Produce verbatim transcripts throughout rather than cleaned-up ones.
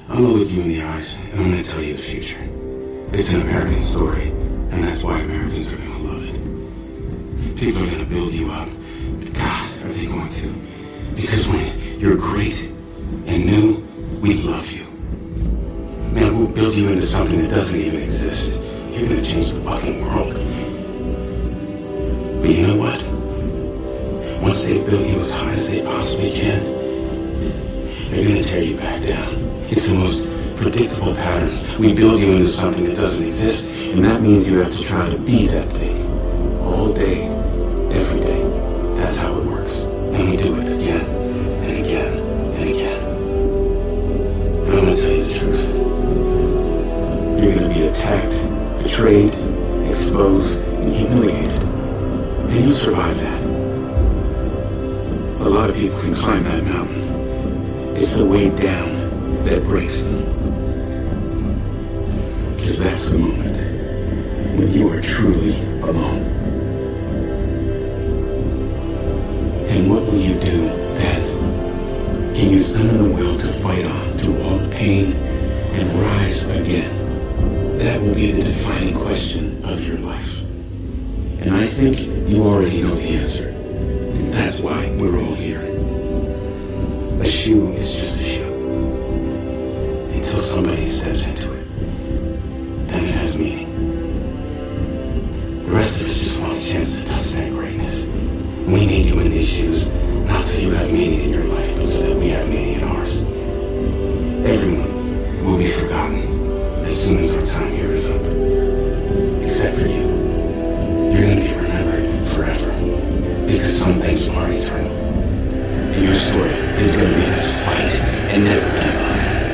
I'm gonna look you in the eyes, and I'm gonna tell you the future. It's an American story, and that's why Americans are gonna love it. People are gonna build you up. But God, are they going to? Because when you're great and new, we love you. Man, we'll build you into something that doesn't even exist. You're gonna change the fucking world. But you know what? Once they build you as high as they possibly can, they're gonna tear you back down. It's the most predictable pattern. We build you into something that doesn't exist, and that means you have to try to be that thing. All day, every day. That's how it works. And we do it again, and again, and again. And I'm gonna tell you the truth. You're gonna be attacked, betrayed, exposed, and humiliated. And you'll survive that. A lot of people can climb that mountain. It's the way down that breaks them. Because that's the moment when you are truly alone. And what will you do then? Can you summon the will to fight on through all the pain and rise again? That will be the defining question of your life. And I think you already know the answer. And that's why we're all here. A shoe is just a shoe. Until somebody steps into it, then it has meaning. The rest of us just want a chance to touch that greatness. We need you in these shoes, not so you have meaning in your life, but so that we have meaning in ours. Everyone will be forgotten as soon as our time here is up. Except for you. You're going to be remembered forever. Because some things are eternal. And your story is going to be this fight and never give up.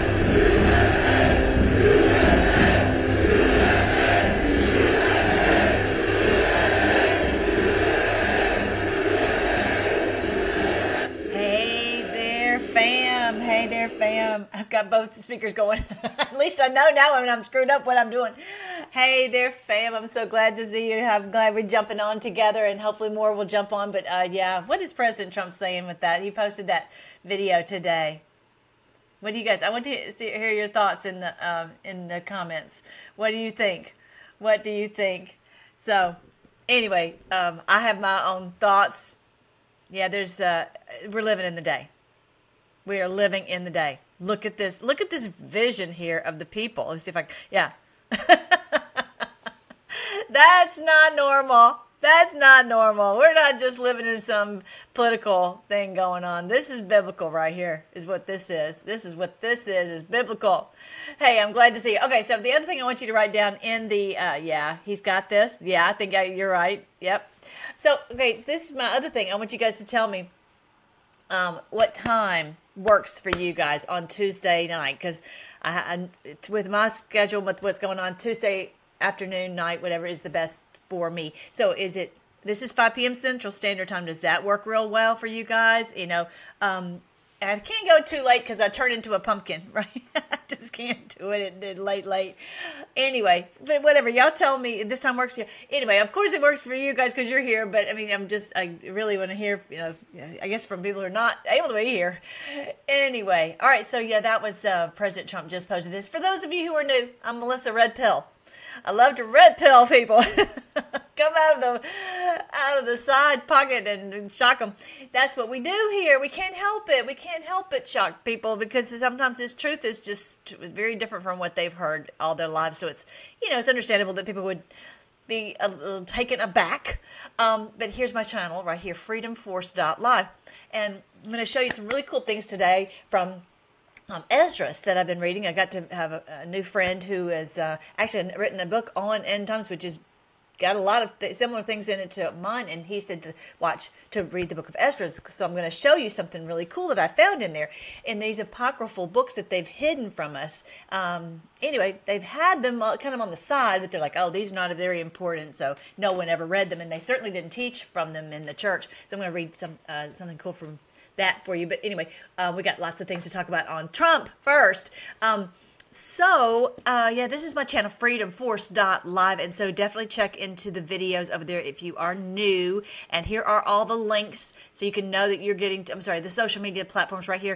Fam, I've got both speakers going. At least I know now when I'm screwed up what I'm doing. Hey there, fam. I'm so glad to see you. I'm glad we're jumping on together, and hopefully more will jump on. But uh, yeah, what is President Trump saying with that? He posted that video today. What do you guys? I want to see, hear your thoughts in the uh, in the comments. What do you think? What do you think? So, anyway, um, I have my own thoughts. Yeah, there's uh, we're living in the day. We are living in the day. Look at this. Look at this vision here of the people. Let's see if I can. Yeah. That's not normal. That's not normal. We're not just living in some political thing going on. This is biblical right here is what this is. This is what this is, is biblical. Hey, I'm glad to see you. Okay, so the other thing I want you to write down in the, uh, yeah, he's got this. Yeah, I think I, you're right. Yep. So, okay, so this is my other thing. I want you guys to tell me um, what time works for you guys on Tuesday night, because I, I, with my schedule, with what's going on Tuesday afternoon, night, whatever is the best for me. So is it, this is five p.m. Central Standard Time. Does that work real well for you guys? You know, um, I can't go too late because I turn into a pumpkin, right? I just can't do it at late, late. Anyway, but whatever. Y'all tell me this time works. Anyway, of course it works for you guys because you're here. But I mean, I'm just, I really want to hear, you know, I guess from people who are not able to be here. Anyway, all right. So yeah, that was uh, President Trump just posted this. For those of you who are new, I'm Melissa Red Pill. I love to red pill people. Come out of the out of the side pocket and shock them. That's what we do here. We can't help it. We can't help but shock people because sometimes this truth is just very different from what they've heard all their lives. So it's, you know, it's understandable that people would be a little taken aback. Um, but here's my channel right here, freedom force dot live. And I'm going to show you some really cool things today from Um, Esdras that I've been reading. I got to have a, a new friend who has uh, actually written a book on end times, which has got a lot of th- similar things in it to mine. And he said to watch, to read the book of Esdras. So I'm going to show you something really cool that I found in there. In these apocryphal books that they've hidden from us. Um, anyway, they've had them kind of on the side, but they're like, oh, these are not very important. So no one ever read them. And they certainly didn't teach from them in the church. So I'm going to read some uh, something cool from that for you. But anyway, uh, we got lots of things to talk about on Trump first. Um, so, uh, yeah, this is my channel, freedom force dot live. And so definitely check into the videos over there if you are new. And here are all the links so you can know that you're getting, to, I'm sorry, the social media platforms right here.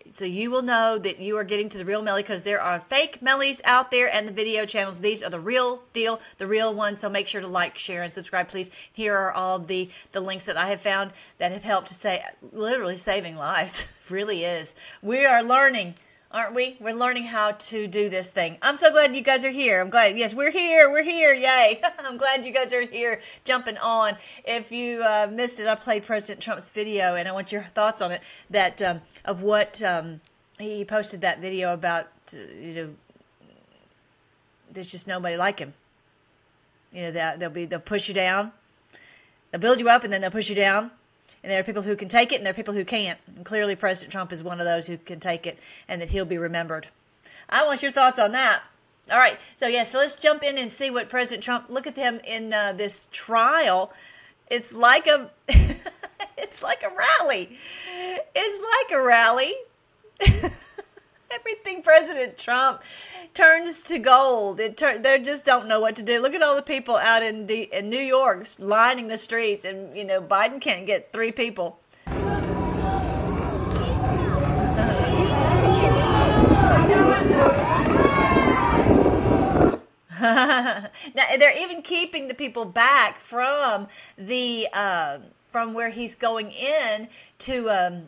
so you will know that you are getting to the real Melly, because there are fake Mellys out there and the video channels. These are the real deal, the real ones. So make sure to like, share, and subscribe, please. Here are all the, the links that I have found that have helped to say, literally saving lives. Really is. We are learning, aren't we? We're learning how to do this thing. I'm so glad you guys are here. I'm glad. Yes, we're here. We're here. Yay. I'm glad you guys are here jumping on. If you uh, missed it, I played President Trump's video, and I want your thoughts on it, that um, of what um, he posted that video about, uh, you know, there's just nobody like him. You know, they'll, they'll, be, they'll push you down. They'll build you up, and then they'll push you down. And there are people who can take it, and there are people who can't. And clearly President Trump is one of those who can take it, and that he'll be remembered. I want your thoughts on that. All right. So, yes, yeah, so let's jump in and see what President Trump, look at him in uh, this trial. It's like a, it's like a rally. It's like a rally. Everything President Trump turns to gold. It tur- they just don't know what to do. Look at all the people out in, D- in New York lining the streets, and you know Biden can't get three people. Now they're even keeping the people back from the uh, from where he's going in to. Um,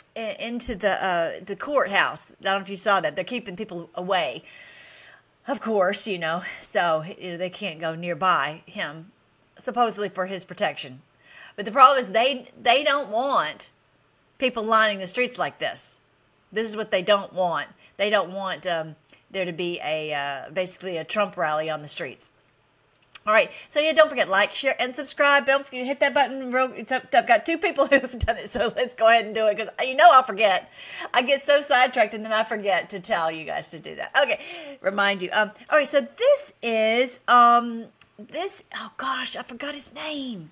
into the uh, the courthouse. I don't know if you saw that. They're keeping people away, of course, you know, so you know, they can't go nearby him, supposedly for his protection. But the problem is they they don't want people lining the streets like this. This is what they don't want. They don't want um, there to be a uh, basically a Trump rally on the streets. All right, so yeah, don't forget, like, share, and subscribe. Don't forget, hit that button. I've got two people who've done it, so let's go ahead and do it, because you know I'll forget. I get so sidetracked, and then I forget to tell you guys to do that. Okay, remind you. Um, all right, so this is, um, this, oh gosh, I forgot his name.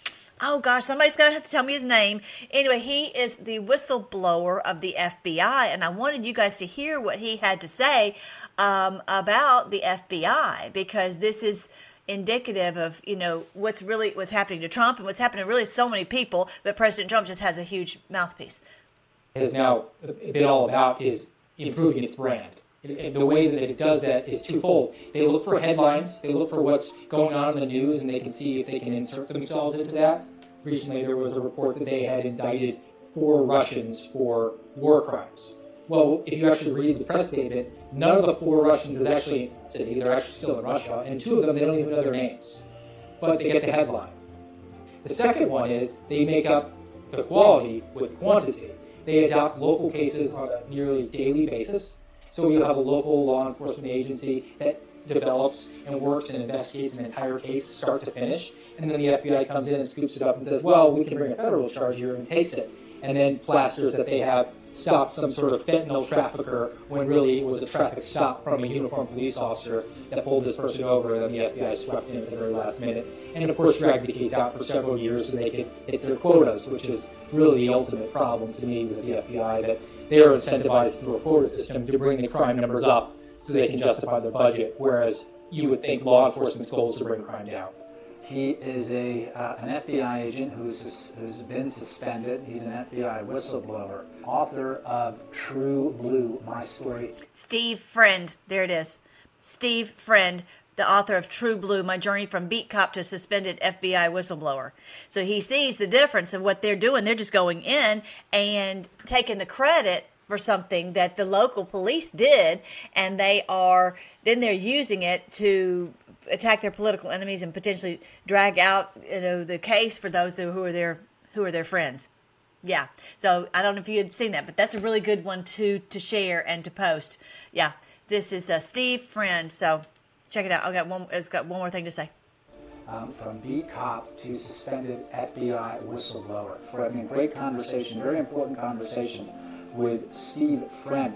Oh gosh, somebody's going to have to tell me his name. Anyway, he is the whistleblower of the F B I, and I wanted you guys to hear what he had to say um, about the F B I, because this is indicative of, you know, what's really what's happening to Trump and what's happening to really so many people, but President Trump just has a huge mouthpiece. It has now been all about is improving its brand. And the way that it does that is twofold. They look for headlines, they look for what's going on in the news, and they can see if they can insert themselves into that. Recently there was a report that they had indicted four Russians for war crimes. Well, if you actually read the press statement, none of the four Russians is actually, they're actually still in Russia, and two of them, they don't even know their names. But they get the headline. The second one is they make up the quality with quantity. They adopt local cases on a nearly daily basis. So you have a local law enforcement agency that develops and works and investigates an entire case start to finish. And then the F B I comes in and scoops it up and says, well, we can bring a federal charge here, and takes it. And then plasters that they have stopped some sort of fentanyl trafficker when really it was a traffic stop from a uniformed police officer that pulled this person over, and then the F B I swept in at the very last minute. And of course dragged the case out for several years so they could hit their quotas, which is really the ultimate problem to me with the F B I, that they are incentivized through a quota system to bring the crime numbers up so they can justify their budget, whereas you would think law enforcement's goal is to bring crime down. He is a uh, an F B I agent who's who's been suspended. He's an F B I whistleblower, author of True Blue, My Story. Steve Friend, there it is. Steve Friend, the author of True Blue, My Journey from Beat Cop to Suspended F B I Whistleblower. So he sees the difference of what they're doing. They're just going in and taking the credit for something that the local police did, and they are then they're using it to attack their political enemies and potentially drag out, you know, the case for those who are their who are their friends. Yeah. So I don't know if you had seen that, but that's a really good one to to share and to post. Yeah. This is uh, Steve Friend. So check it out. I got one. It's got one more thing to say. Um, from beat cop to suspended F B I whistleblower. We're having a great conversation, very important conversation with Steve Friend.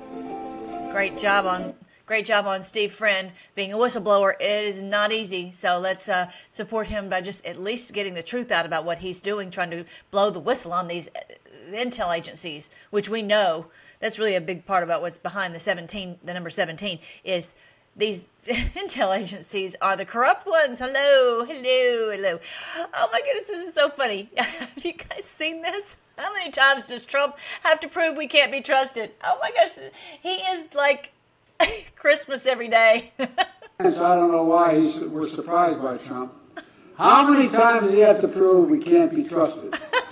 Great job on. Great job on Steve Friend being a whistleblower. It is not easy, so let's uh, support him by just at least getting the truth out about what he's doing, trying to blow the whistle on these intel agencies, which we know that's really a big part about what's behind the seventeen, the number seventeen, is these intel agencies are the corrupt ones. Hello, hello, hello. Oh my goodness, this is so funny. Have you guys seen this? How many times does Trump have to prove we can't be trusted? Oh my gosh, he is like Christmas every day. So I don't know why he's, we're surprised by Trump. How many times does he have to prove we can't be trusted?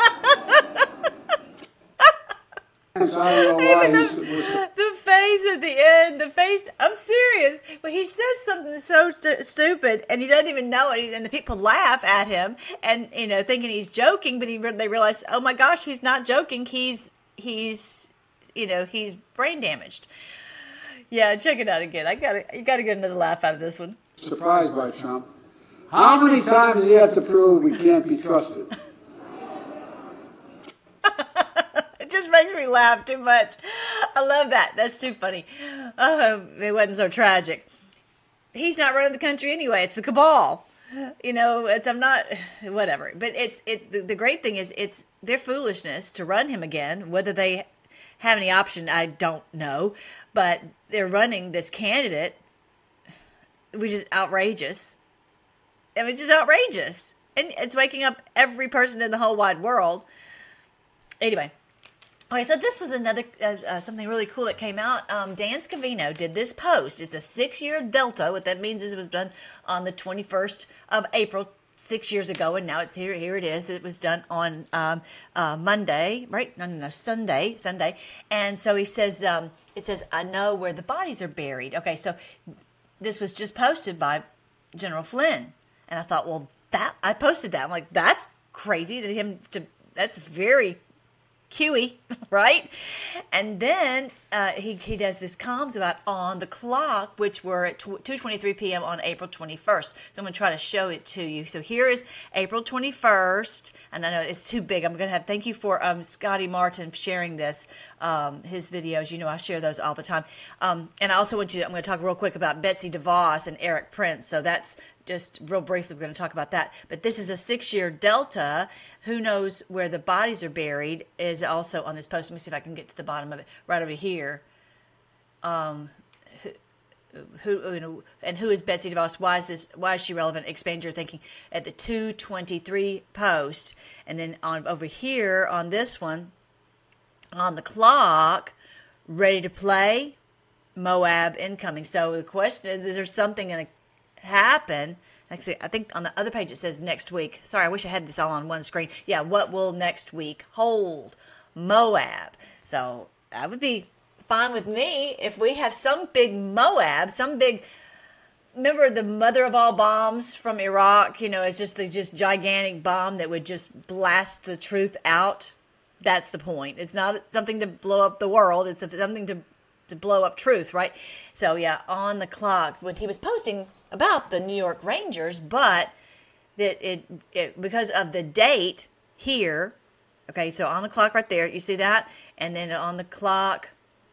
So I don't know why Even he's, the, we're, the face at the end, the face, I'm serious. But he says something so stu- stupid, and he doesn't even know it, and the people laugh at him, and, you know, thinking he's joking, but he re- they realize, oh my gosh, he's not joking, he's, he's, you know, he's brain damaged. Yeah, check it out again. I gotta, you gotta get another laugh out of this one. surprised by Trump. How many times does he have to prove we can't be trusted? It just makes me laugh too much. I love that. That's too funny. Oh, it wasn't so tragic. He's not running the country anyway. It's the cabal. You know, it's I'm not whatever. But it's it's the, the great thing is it's their foolishness to run him again. Whether they have any option, I don't know. But they're running this candidate, which is outrageous. I mean, it's just outrageous, and it's waking up every person in the whole wide world. Anyway. Okay, so this was another, uh, uh, something really cool that came out. Um, Dan Scavino did this post. It's a six-year delta. What that means is it was done on the twenty-first of April, six years ago, and now it's here. Here it is. It was done on um, uh, Monday, right? No, no, no, Sunday, Sunday. And so he says, um, it says, I know where the bodies are buried. Okay, so this was just posted by General Flynn. And I thought, well, that, I posted that. I'm like, that's crazy that him to, that's very Q E, right? And then uh, he, he does this comms about on the clock, which were at two twenty-three p.m. on April twenty-first. So I'm going to try to show it to you. So here is April twenty-first. And I know it's too big. I'm going to have, thank you for um, Scotty Martin sharing this, um, his videos. You know, I share those all the time. Um, and I also want you to, I'm going to talk real quick about Betsy DeVos and Eric Prince. So that's just real briefly, we're going to talk about that. But this is a six-year delta. Who knows where the bodies are buried is also on this post. Let me see if I can get to the bottom of it right over here. Um, who, who you know, and who is Betsy DeVos? Why is this? Why is she relevant? Expand your thinking at the two twenty-three post, and then on over here on this one, on the clock, ready to play. Moab incoming. So the question is: is there something going to happen? Actually, I think on the other page it says next week. Sorry, I wish I had this all on one screen. Yeah, what will next week hold? Moab. So that would be fine with me if we have some big Moab, some big. Remember the mother of all bombs from Iraq? You know, it's just the just gigantic bomb that would just blast the truth out. That's the point. It's not something to blow up the world. It's something to to blow up truth, right? So yeah, on the clock when he was posting about the New York Rangers, but that it, it because of the date here. Okay, so on the clock right there, you see that, and then on the clock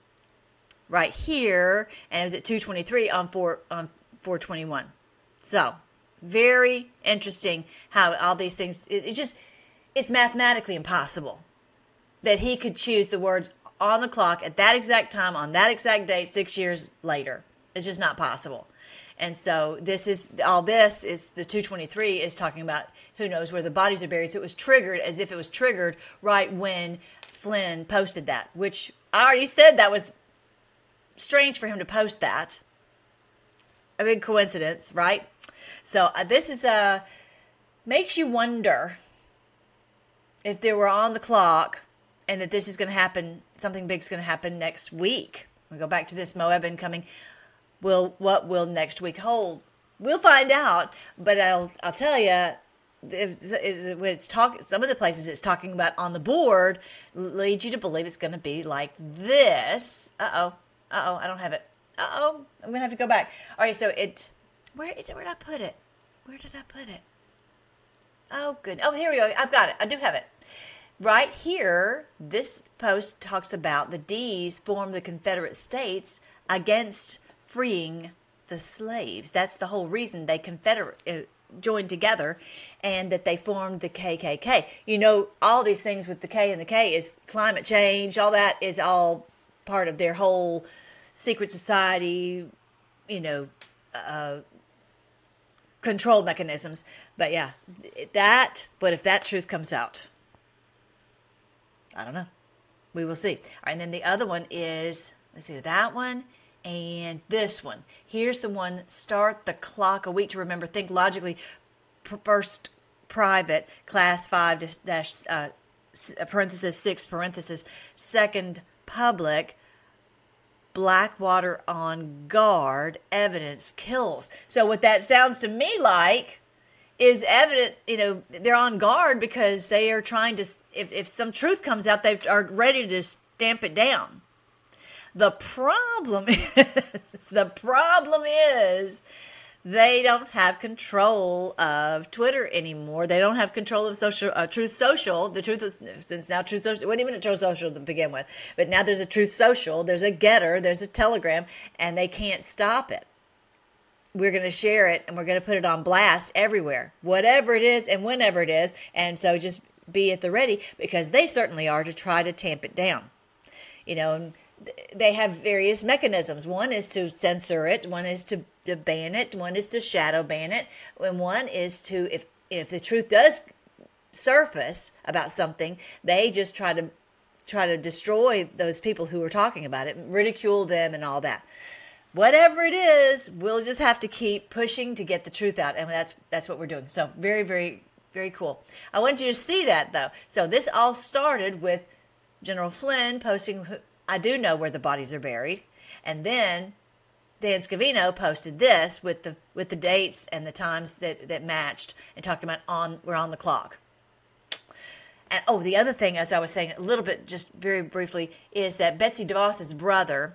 right here, and it was at two twenty-three on four on four twenty-one. So very interesting how all these things. It, it just it's mathematically impossible that he could choose the words on the clock at that exact time on that exact date six years later. It's just not possible. And so this is all this is the two twenty-three is talking about who knows where the bodies are buried. So it was triggered as if it was triggered right when Flynn posted that, which I already said that was strange for him to post that. A big coincidence, right? So uh, this is uh, makes you wonder if they were on the clock and that this is going to happen, something big's going to happen next week. We go back to this Moab incoming. Will what will next week hold? We'll find out. But I'll I'll tell you, if, if, when it's talk, some of the places it's talking about on the board leads you to believe it's going to be like this. Uh oh, uh oh, I don't have it. Uh oh, I'm going to have to go back. All right, so it where where did I put it? Where did I put it? Oh, good. Oh, here we go. I've got it. I do have it. Right here, this post talks about the D's formed the Confederate States against freeing the slaves. That's the whole reason they confederate uh, joined together, and that they formed the K K K. You know, all these things with the K and the K is climate change. All that is all part of their whole secret society you know, uh, control mechanisms. But yeah, that, but if that truth comes out, I don't know. We will see. All right, and then the other one is, let's see, that one and this one. Here's the one, start the clock a week to remember, think logically, first private, class five dash, uh, parenthesis six, parenthesis, second public, Blackwater on guard, evidence kills. So what that sounds to me like is evident, you know, they're on guard because they are trying to, if, if some truth comes out, they are ready to stamp it down. The problem is, the problem is they don't have control of Twitter anymore. They don't have control of social, uh, Truth Social. The truth is, since now Truth Social, it wasn't even a Truth Social to begin with, but now there's a Truth Social, there's a Getter, there's a Telegram, and they can't stop it. We're going to share it, and we're going to put it on blast everywhere, whatever it is and whenever it is. And so just be at the ready, because they certainly are, to try to tamp it down. You know, they have various mechanisms. One is to censor it. One is to, to ban it. One is to shadow ban it. And one is to, if if the truth does surface about something, they just try to try to destroy those people who are talking about it, ridicule them and all that. Whatever it is, we'll just have to keep pushing to get the truth out. And that's that's what we're doing. So very, very, very cool. I want you to see that, though. So this all started with General Flynn posting, I do know where the bodies are buried. And then Dan Scavino posted this with the with the dates and the times that, that matched, and talking about on we're on the clock. And oh, the other thing, as I was saying a little bit, just very briefly, is that Betsy DeVos's brother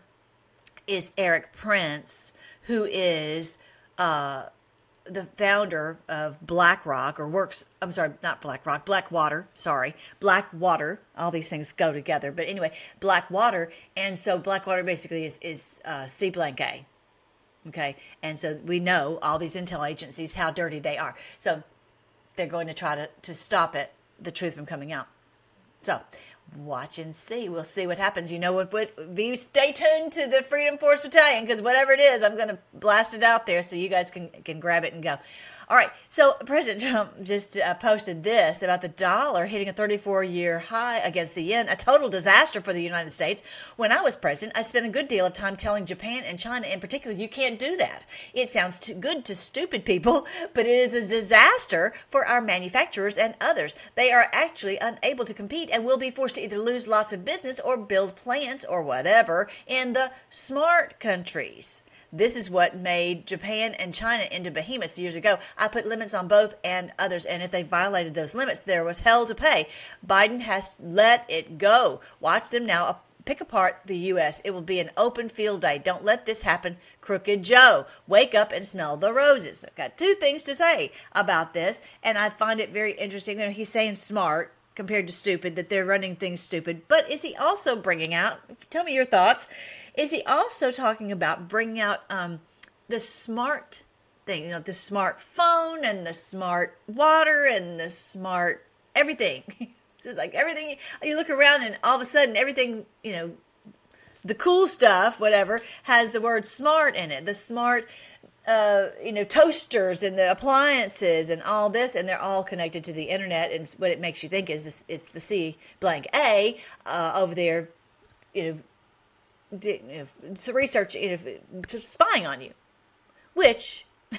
is Eric Prince, who is uh, the founder of BlackRock, or works, I'm sorry, not BlackRock, Blackwater, sorry, Blackwater. All these things go together. But anyway, Blackwater. And so Blackwater basically is, is uh, C blank A. Okay. And so we know all these intel agencies, how dirty they are. So they're going to try to, to stop it, the truth from coming out. So watch and see. We'll see what happens. You know what? what be stay tuned to the Freedom Force Battalion, because whatever it is, I'm going to blast it out there so you guys can can grab it and go. All right. So President Trump just uh, posted this about the dollar hitting a thirty-four year high against the yen, a total disaster for the United States. When I was president, I spent a good deal of time telling Japan and China in particular, you can't do that. It sounds too good to stupid people, but it is a disaster for our manufacturers and others. They are actually unable to compete and will be forced to either lose lots of business or build plants or whatever in the smart countries. This is what made Japan and China into behemoths years ago. I put limits on both and others, and if they violated those limits, there was hell to pay. Biden has let it go. Watch them now pick apart the U S. It will be an open field day. Don't let this happen, Crooked Joe. Wake up and smell the roses. I've got two things to say about this, and I find it very interesting. You know, he's saying smart compared to stupid, that they're running things stupid. But is he also bringing out, tell me your thoughts, is he also talking about bringing out um, the smart thing, you know, the smartphone and the smart water and the smart everything? Just like everything, you look around and all of a sudden everything, you know, the cool stuff, whatever, has the word smart in it. The smart, uh, you know, toasters and the appliances and all this, and they're all connected to the internet. And what it makes you think is this, it's the C blank A uh, over there, you know, you know, so research, you know, spying on you, which the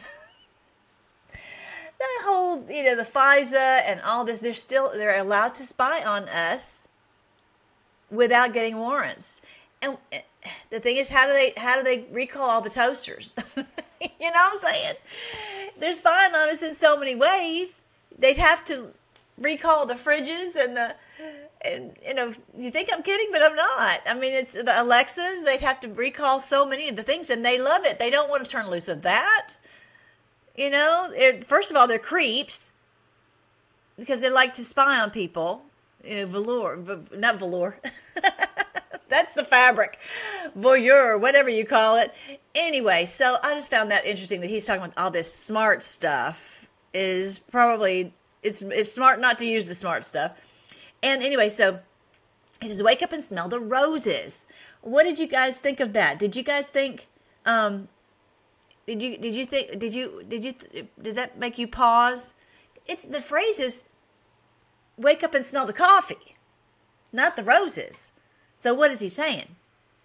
whole, you know, the FISA and all this, they're still, they're allowed to spy on us without getting warrants. And the thing is, how do they, how do they recall all the toasters? You know what I'm saying? They're spying on us in so many ways. They'd have to recall the fridges and the, and, you know, you think I'm kidding, but I'm not. I mean, it's the Alexas. They'd have to recall so many of the things, and they love it. They don't want to turn loose of that. You know, it, first of all, they're creeps because they like to spy on people. You know, velour, not velour. That's the fabric. Voyeur, whatever you call it. Anyway, so I just found that interesting that he's talking about all this smart stuff. Is probably, it's it's smart not to use the smart stuff. And anyway, so he says, wake up and smell the roses. What did you guys think of that? Did you guys think, um, Did you did you think did you did you did that make you pause? It's the phrase is wake up and smell the coffee, not the roses. So what is he saying?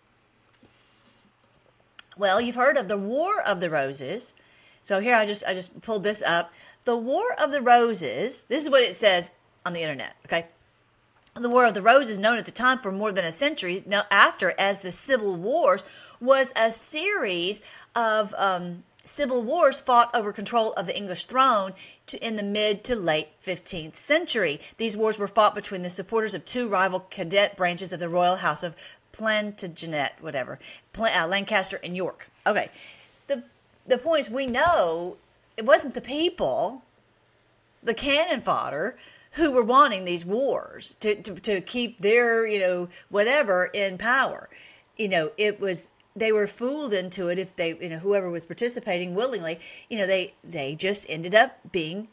Well, you've heard of the War of the Roses. So here I just I just pulled this up. The War of the Roses, this is what it says on the internet, okay? The War of the Roses, known at the time for more than a century now after as the Civil Wars, was a series of um, civil wars fought over control of the English throne to, in the mid to late fifteenth century. These wars were fought between the supporters of two rival cadet branches of the royal house of Plantagenet, whatever, uh, Lancaster and York. Okay, the the points we know, it wasn't the people, the cannon fodder, who were wanting these wars to, to, to keep their, you know, whatever in power. You know, it was, they were fooled into it if they, you know, whoever was participating willingly, you know, they, they just ended up being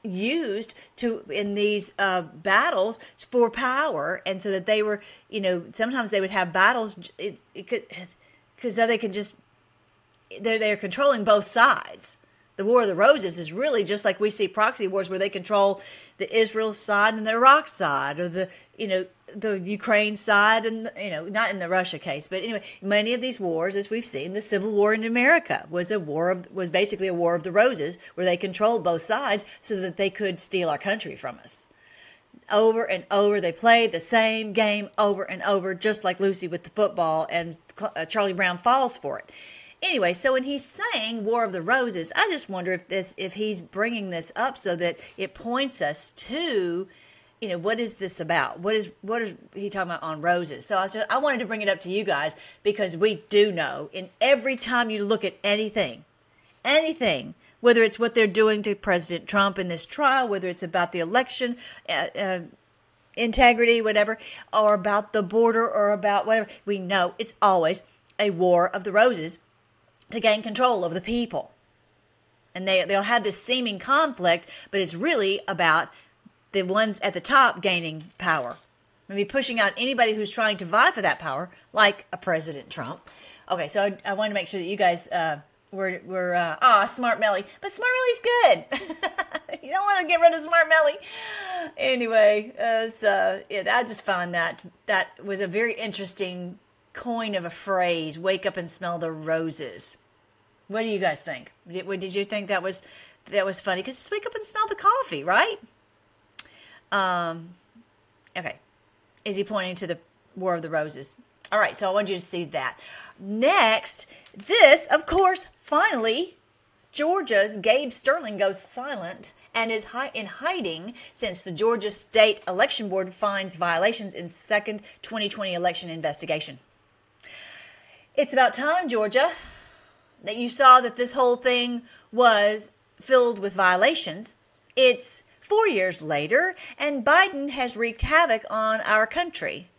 used to in these uh, battles for power. And so that they were, you know, sometimes they would have battles it, it could, because so they could just, they're, they're controlling both sides. The War of the Roses is really just like we see proxy wars where they control the Israel side and the Iraq side, or the, you know, the Ukraine side, and, you know, not in the Russia case, but anyway, many of these wars, as we've seen, the Civil War in America was a war of, was basically a War of the Roses, where they controlled both sides so that they could steal our country from us. Over and over, they played the same game over and over, just like Lucy with the football, and uh, Charlie Brown falls for it. Anyway, so when he's saying War of the Roses, I just wonder if this, if he's bringing this up so that it points us to, you know, what is this about? What is what is he talking about on roses? So I, just, I wanted to bring it up to you guys because we do know, in every time you look at anything, anything, whether it's what they're doing to President Trump in this trial, whether it's about the election, uh, uh, integrity, whatever, or about the border, or about whatever, we know it's always a War of the Roses to gain control of the people. And they, they'll have this seeming conflict, but it's really about the ones at the top gaining power. Maybe pushing out anybody who's trying to vie for that power, like a President Trump. Okay, so I, I wanted to make sure that you guys uh, were, were uh, ah, Smart Melly. But Smart Melly's good. You don't want to get rid of Smart Melly. Anyway, uh, so yeah, I just found that that was a very interesting coin of a phrase, wake up and smell the roses. What do you guys think? Did, did you think that was that was funny? Because it's wake up and smell the coffee, right? Um, okay. Is he pointing to the War of the Roses? All right, so I want you to see that. Next, this, of course, finally, Georgia's Gabe Sterling goes silent and is hi- in hiding since the Georgia State Election Board finds violations in second twenty twenty election investigation. It's about time, Georgia, that you saw that this whole thing was filled with violations. It's four years later, and Biden has wreaked havoc on our country.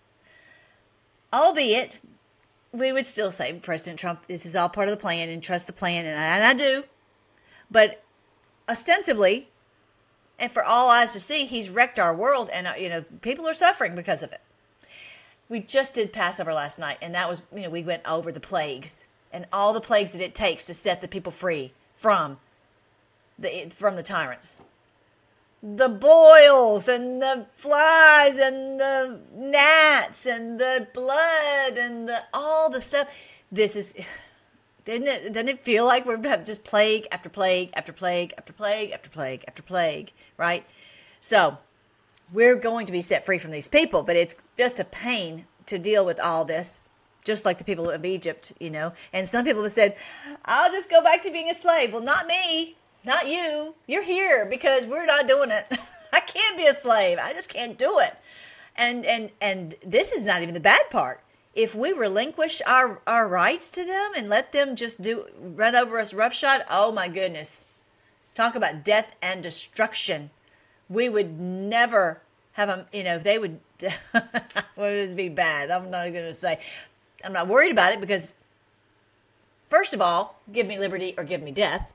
Albeit, we would still say, President Trump, this is all part of the plan, and trust the plan, and I, and I do. But ostensibly, and for all eyes to see, he's wrecked our world, and uh, you know, people are suffering because of it. We just did Passover last night, and that was, you know, we went over the plagues and all the plagues that it takes to set the people free from the from the tyrants. The boils and the flies and the gnats and the blood and the all the stuff. This is, doesn't it, doesn't it feel like we're just plague after plague after plague after plague after plague after plague, right? So we're going to be set free from these people, but it's just a pain to deal with all this, just like the people of Egypt, you know. And some people have said, I'll just go back to being a slave. Well, not me. Not you. You're here because we're not doing it. I can't be a slave. I just can't do it. And and and this is not even the bad part. If we relinquish our, our rights to them and let them just do run over us roughshod, oh my goodness. Talk about death and destruction. We would never have them, you know, they would, would be bad. I'm not going to say, I'm not worried about it because, first of all, give me liberty or give me death.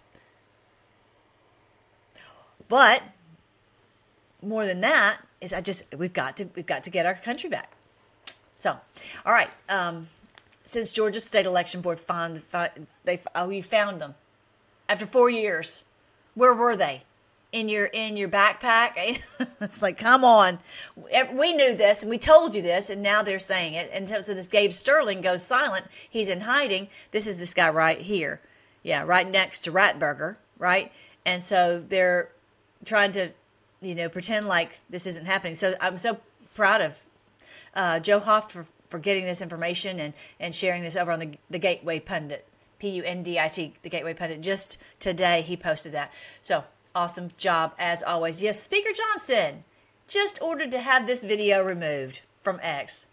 But more than that is I just, we've got to, we've got to get our country back. So, all right. Um, since Georgia State Election Board found they oh you found them after four years. Where were they? In your in your backpack? It's like, come on. We knew this and we told you this, and now they're saying it. And so this Gabe Sterling goes silent. He's in hiding. This is this guy right here. Yeah, right next to Ratburger, right? And so they're trying to, you know, pretend like this isn't happening. So I'm so proud of uh, Joe Hoft for, for getting this information and, and sharing this over on the, the Gateway Pundit, P U N D I T, the Gateway Pundit. Just today he posted that. So awesome job as always. Yes, Speaker Johnson just ordered to have this video removed from X.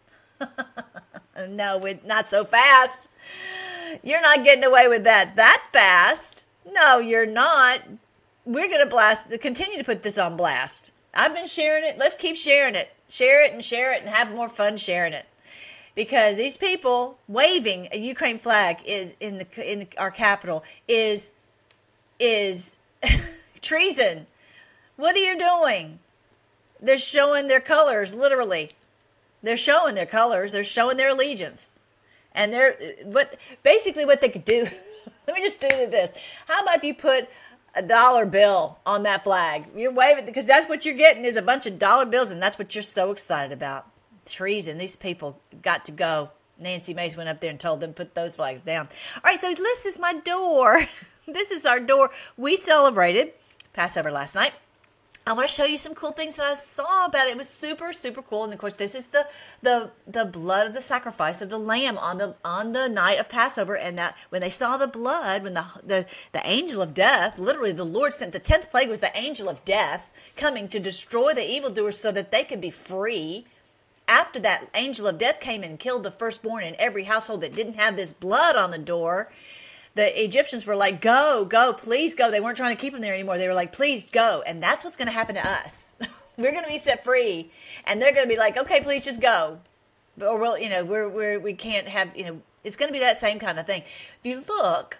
No, not so fast. You're not getting away with that that fast. No, you're not. We're going to blast, continue to put this on blast. I've been sharing it. Let's keep sharing it. Share it and share it and have more fun sharing it. Because these people waving a Ukraine flag is in the in our capital is is treason. What are you doing? They're showing their colors, literally. They're showing their colors. They're showing their allegiance. And they're what basically what they could do. Let me just do this. How about if you put a dollar bill on that flag? You're waving because that's what you're getting is a bunch of dollar bills, and that's what you're so excited about. Treason. These people got to go. Nancy Mace went up there and told them put those flags down. All right, so this is my door. This is our door. We celebrated Passover last night. I want to show you some cool things that I saw about it. It was super, super cool. And of course, this is the the the blood of the sacrifice of the lamb on the on the night of Passover. And that when they saw the blood, when the the, the angel of death, literally the Lord sent the tenth plague was the angel of death coming to destroy the evildoers so that they could be free. After that angel of death came and killed the firstborn in every household that didn't have this blood on the door, the Egyptians were like, go, go, please go. They weren't trying to keep them there anymore. They were like, please go. And that's what's going to happen to us. We're going to be set free. And they're going to be like, okay, please just go. Or we'll, you know, we're, we're, we can't have, you know, it's going to be that same kind of thing. If you look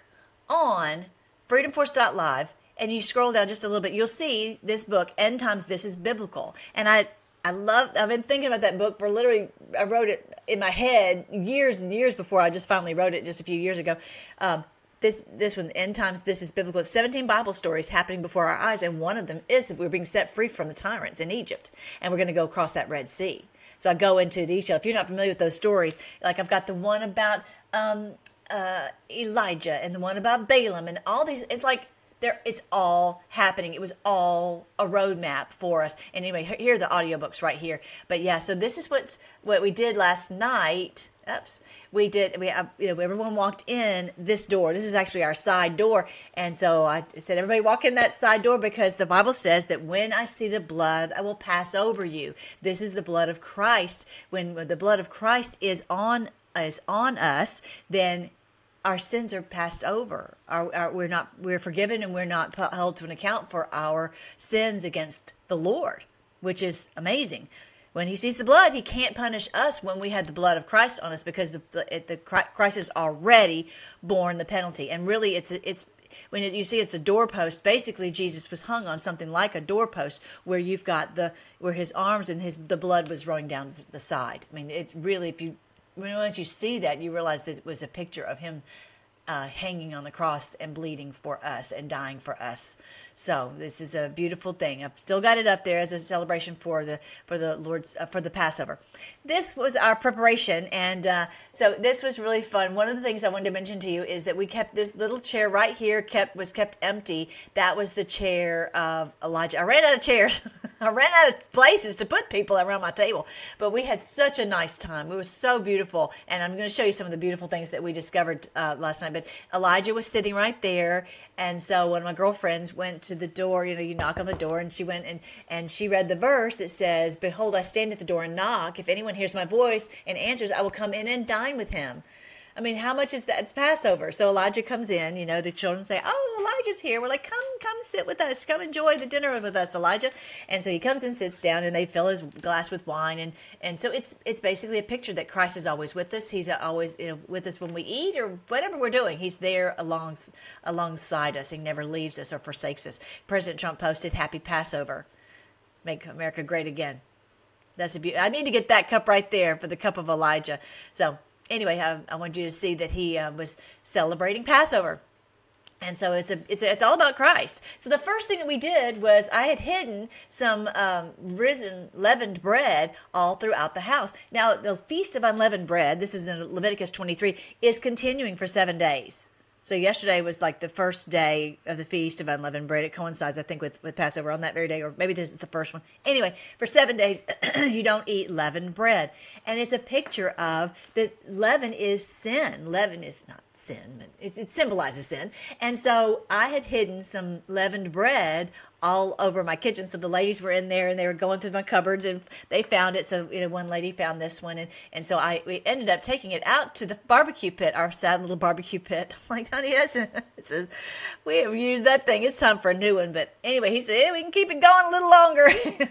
on freedom force dot live and you scroll down just a little bit, you'll see this book, End Times, This is Biblical. And I, I love, I've been thinking about that book for literally, I wrote it in my head years and years before I just finally wrote it just a few years ago. Um, This this one, End Times, This is Biblical. It's seventeen Bible stories happening before our eyes, and one of them is that we're being set free from the tyrants in Egypt, and we're going to go across that Red Sea. So I go into detail. If you're not familiar with those stories, like I've got the one about um, uh, Elijah and the one about Balaam and all these. It's like there. It's all happening. It was all a roadmap for us. And anyway, here are the audiobooks right here. But yeah, so this is what's what we did last night. Oops. We did, we have, you know, everyone walked in this door. This is actually our side door. And so I said, everybody walk in that side door because the Bible says that when I see the blood, I will pass over you. This is the blood of Christ. When the blood of Christ is on is on us, then our sins are passed over. Our, our, we're not, we're forgiven and we're not held to an account for our sins against the Lord, which is amazing. When he sees the blood, he can't punish us when we had the blood of Christ on us because the the, the Christ has already borne the penalty. And really, it's it's when it, you see it's a doorpost. Basically, Jesus was hung on something like a doorpost where you've got the where his arms and his the blood was running down the side. I mean, it really if you once you see that, you realize that it was a picture of him uh, hanging on the cross and bleeding for us and dying for us. So this is a beautiful thing. I've still got it up there as a celebration for the for the Lord's uh, for the Passover. This was our preparation, and uh, so this was really fun. One of the things I wanted to mention to you is that we kept this little chair right here kept was kept empty. That was the chair of Elijah. I ran out of chairs. I ran out of places to put people around my table, but we had such a nice time. It was so beautiful, and I'm going to show you some of the beautiful things that we discovered uh, last night. But Elijah was sitting right there, and so one of my girlfriends went to the door. You know, you knock on the door, and she went and and she read the verse that says, "Behold, I stand at the door and knock. If anyone hears my voice and answers, I will come in and dine with him." I mean, how much is that? It's Passover. So Elijah comes in, you know, the children say, "Oh, Elijah's here." We're like, come, come sit with us. Come enjoy the dinner with us, Elijah. And so he comes and sits down, and they fill his glass with wine. And, and so it's it's basically a picture that Christ is always with us. He's always, you know, with us when we eat or whatever we're doing. He's there along, alongside us. He never leaves us or forsakes us. President Trump posted, "Happy Passover. Make America great again." That's a beauty. I need to get that cup right there for the cup of Elijah. So anyway, I, I wanted you to see that he uh, was celebrating Passover. And so it's a, it's a, it's all about Christ. So the first thing that we did was I had hidden some um, risen leavened bread all throughout the house. Now the Feast of Unleavened Bread, this is in Leviticus twenty-three, is continuing for seven days. So yesterday was like the first day of the Feast of Unleavened Bread. It coincides, I think, with, with Passover on that very day, or maybe this is the first one. Anyway, for seven days, you don't eat leavened bread. And it's a picture of that leaven is sin. Leaven is not sin, but it, it symbolizes sin. And so I had hidden some leavened bread all over my kitchen. So the ladies were in there and they were going through my cupboards and they found it. So, you know, one lady found this one. And, and so I we ended up taking it out to the barbecue pit, our sad little barbecue pit. I'm like, honey, that's a, it's a, we have used that thing. It's time for a new one. But anyway, he said, yeah, we can keep it going a little longer.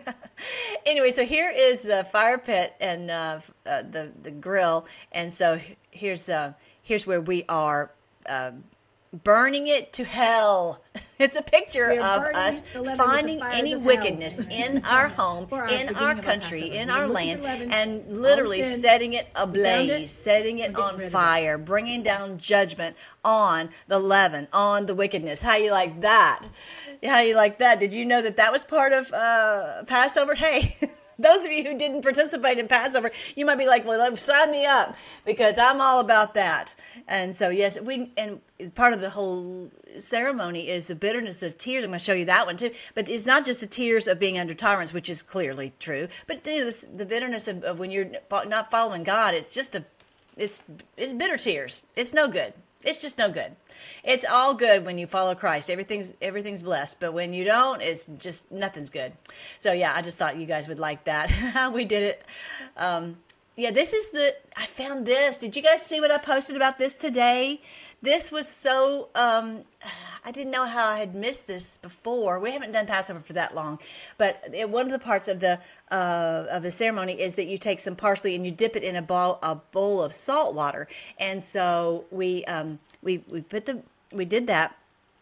Anyway, so here is the fire pit and uh, uh, the, the grill. And so here's, uh, here's where we are uh, burning it to hell. It's a picture of us finding any wickedness in our home, in our country, in our land, and literally setting it ablaze, setting it on fire, bringing down judgment on the leaven, on the wickedness. How you like that? How you like that? Did you know that that was part of uh, Passover? Hey. Those of you who didn't participate in Passover, you might be like, well, sign me up because I'm all about that. And so, yes, we and part of the whole ceremony is the bitterness of tears. I'm going to show you that one too. But it's not just the tears of being under tyrants, which is clearly true. But you know, this, the bitterness of, of when you're not following God, it's just a, it's it's bitter tears. It's no good. It's just no good. It's all good when you follow Christ. Everything's everything's blessed. But when you don't, it's just nothing's good. So yeah, I just thought you guys would like that. How we did it. Um, yeah, this is the, I found this. Did you guys see what I posted about this today? This was so, um, I didn't know how I had missed this before. We haven't done Passover for that long. But it, one of the parts of the uh, of the ceremony is that you take some parsley and you dip it in a bowl, a bowl of salt water. And so we um, we we put the we did that.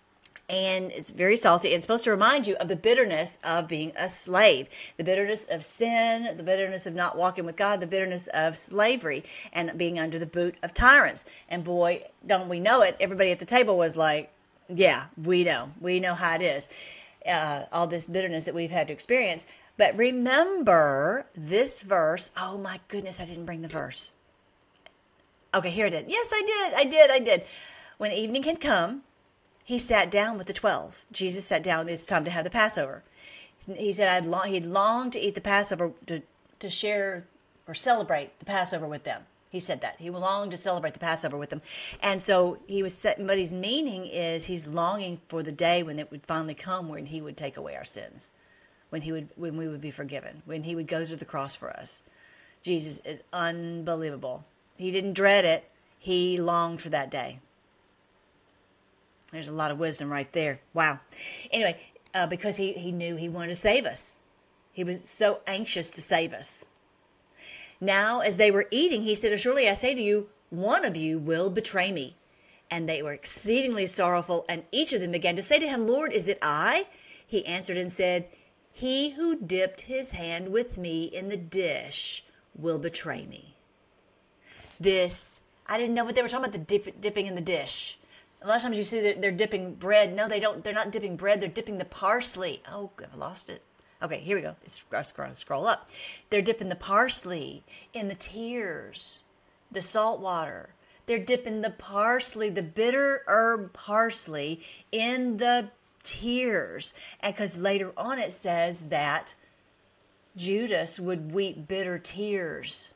And it's very salty. It's supposed to remind you of the bitterness of being a slave, the bitterness of sin, the bitterness of not walking with God, the bitterness of slavery and being under the boot of tyrants. And boy, don't we know it. Everybody at the table was like, yeah, we know. We know how it is. Uh, all this bitterness that we've had to experience. But remember this verse. Oh my goodness, I didn't bring the verse. Okay, here it is. Yes, I did. I did. I did. When evening had come, he sat down with the twelve. Jesus sat down. It's time to have the Passover. He said I'd long, he'd longed to eat the Passover, to, to share or celebrate the Passover with them. He said that. He longed to celebrate the Passover with them. And so he was, what he's meaning is he's longing for the day when it would finally come when he would take away our sins, when he would, when we would be forgiven, when he would go to the cross for us. Jesus is unbelievable. He didn't dread it. He longed for that day. There's a lot of wisdom right there. Wow. Anyway, uh, because he, he knew he wanted to save us. He was so anxious to save us. Now, as they were eating, he said, surely I say to you, one of you will betray me. And they were exceedingly sorrowful, and each of them began to say to him, Lord, is it I? He answered and said, he who dipped his hand with me in the dish will betray me. This, I didn't know what they were talking about, the dip, dipping in the dish. A lot of times you see that they're dipping bread. No, they don't. They're not dipping bread. They're dipping the parsley. Oh, I've lost it. Okay, here we go. It's going to scroll up. They're dipping the parsley in the tears, the salt water. They're dipping the parsley, the bitter herb parsley, in the tears. And because later on it says that Judas would weep bitter tears.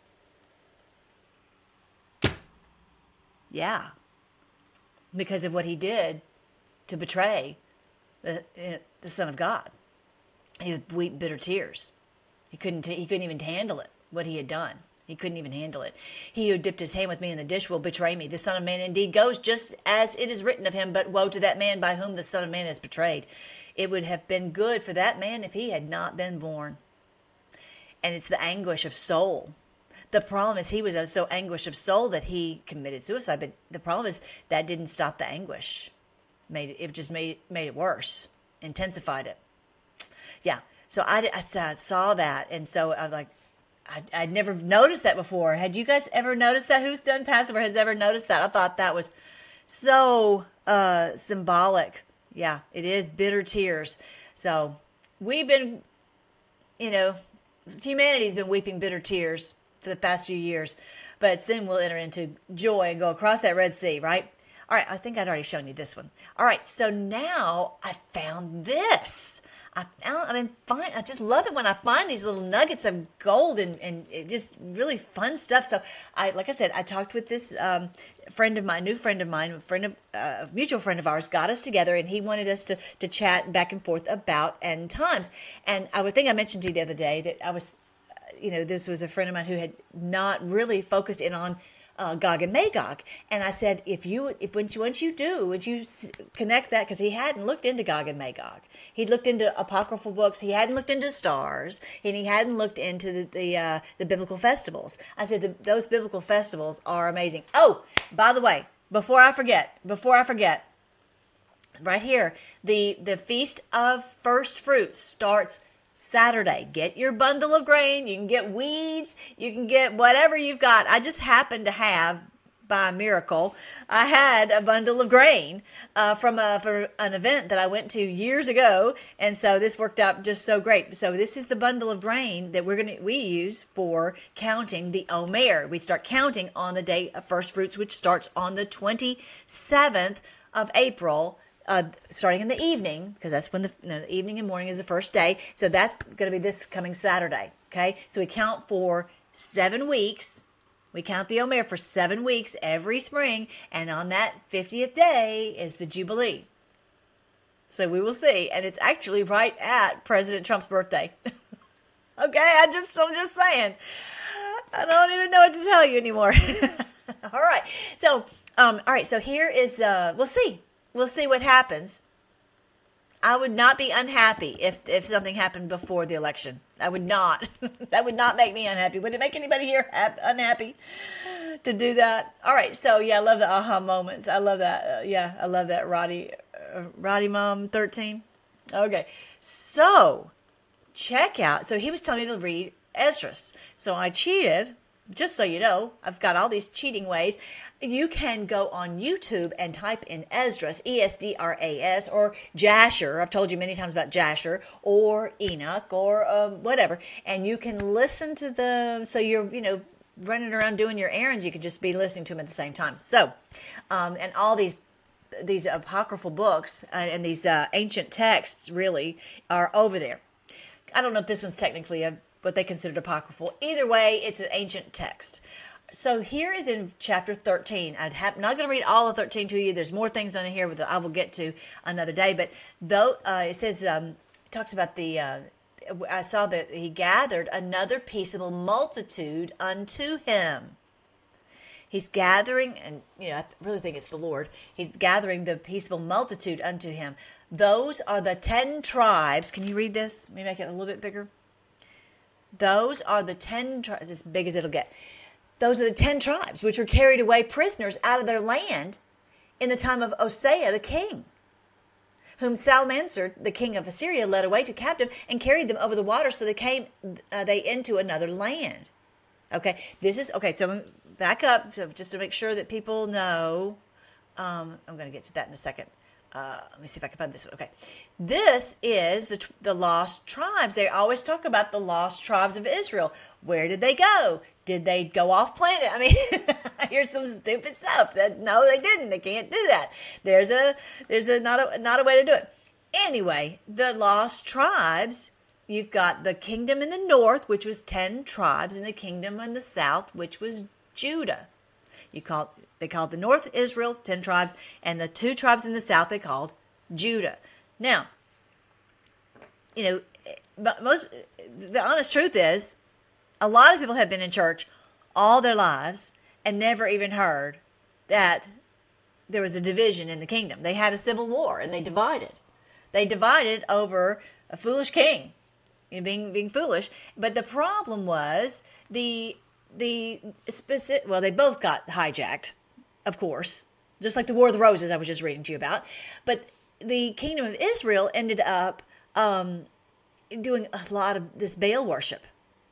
Yeah. Because of what he did to betray the, the Son of God. He would weep bitter tears. He couldn't, t- he couldn't even handle it, what he had done. He couldn't even handle it. He who dipped his hand with me in the dish will betray me. The Son of Man indeed goes just as it is written of him, but woe to that man by whom the Son of Man is betrayed. It would have been good for that man if he had not been born. And it's the anguish of soul. The problem is he was so anguish of soul that he committed suicide. But the problem is that didn't stop the anguish. Made it, it just made, made it worse, intensified it. Yeah. So I, I saw that. And so I was like, I, I'd never noticed that before. Had you guys ever noticed that? Who's done Passover has ever noticed that? I thought that was so uh, symbolic. Yeah, it is bitter tears. So we've been, you know, humanity's been weeping bitter tears for the past few years, but soon we'll enter into joy and go across that Red Sea, right? All right, I think I'd already shown you this one. All right, so now I found this. I found, I mean, fine. I just love it when I find these little nuggets of gold and, and it just really fun stuff. So I, like I said, I talked with this um, friend of mine, new friend of mine, a friend of, uh, a mutual friend of ours, got us together, and he wanted us to to chat back and forth about end times. And I would think I mentioned to you the other day that I was, you know, this was a friend of mine who had not really focused in on Uh, Gog and Magog, and I said, if you, if once you, once you do, would you s- connect that? Because he hadn't looked into Gog and Magog. He'd looked into apocryphal books. He hadn't looked into stars, and he hadn't looked into the the, uh, the biblical festivals. I said the, those biblical festivals are amazing. Oh, by the way, before I forget, before I forget, right here, the the Feast of First Fruits starts Saturday. Get your bundle of grain. You can get weeds. You can get whatever you've got. I just happen to have, by miracle, I had a bundle of grain uh, from a, for an event that I went to years ago, and so this worked out just so great. So this is the bundle of grain that we're gonna we use for counting the Omer. We start counting on the day of first fruits, which starts on the twenty-seventh of April. Uh, starting in the evening, because that's when the, you know, the evening and morning is the first day. So that's going to be this coming Saturday. Okay, so we count for seven weeks. We count the Omer for seven weeks every spring, and on that fiftieth day is the Jubilee. So we will see, and it's actually right at President Trump's birthday. Okay, I just I'm just saying. I don't even know what to tell you anymore. All right, so um, all right, so here is uh, we'll see. We'll see what happens. I would not be unhappy if, if something happened before the election. I would not. That would not make me unhappy. Would it make anybody here ha- unhappy to do that? All right. So, yeah, I love the aha moments. I love that. Uh, yeah, I love that. Roddy, uh, Roddy Mom thirteen. Okay. So, check out. So, he was telling me to read Esdras. So, I cheated. Just so you know, I've got all these cheating ways. You can go on YouTube and type in Esdras, E S D R A S, or Jasher. I've told you many times about Jasher, or Enoch, or um, whatever. And you can listen to them. So you're, you know, running around doing your errands. You could just be listening to them at the same time. So, um, and all these these apocryphal books uh, and these uh, ancient texts really are over there. I don't know if this one's technically a what they considered apocryphal. Either way, it's an ancient text. So here is in chapter thirteen. I'm not going to read all of thirteen to you. There's more things on here that I will get to another day. But though uh, it says, um, it talks about the, uh, I saw that he gathered another peaceable multitude unto him. He's gathering, and you know, I really think it's the Lord. He's gathering the peaceable multitude unto him. Those are the ten tribes. Can you read this? Let me make it a little bit bigger. Those are the ten tribes, as big as it'll get. Those are the ten tribes which were carried away prisoners out of their land in the time of Osea the king, whom Salmansar, the king of Assyria, led away to captive and carried them over the water, so they came uh, they into another land. Okay, this is, okay, so back up, so just to make sure that people know. Um, I'm going to get to that in a second. Uh, let me see if I can find this one. Okay. This is the, the lost tribes. They always talk about the lost tribes of Israel. Where did they go? Did they go off planet? I mean, I hear some stupid stuff that no, they didn't. They can't do that. There's a there's a not a not a way to do it. Anyway, the lost tribes, you've got the kingdom in the north, which was ten tribes, and the kingdom in the south, which was Judah. You call They called the north Israel, ten tribes, and the two tribes in the south they called Judah. Now, you know, most the honest truth is, a lot of people have been in church all their lives and never even heard that there was a division in the kingdom. They had a civil war and they divided. They divided over a foolish king, you know, being being foolish. But the problem was the the specific. Well, they both got hijacked, of course, just like the War of the Roses I was just reading to you about. But the kingdom of Israel ended up um, doing a lot of this Baal worship.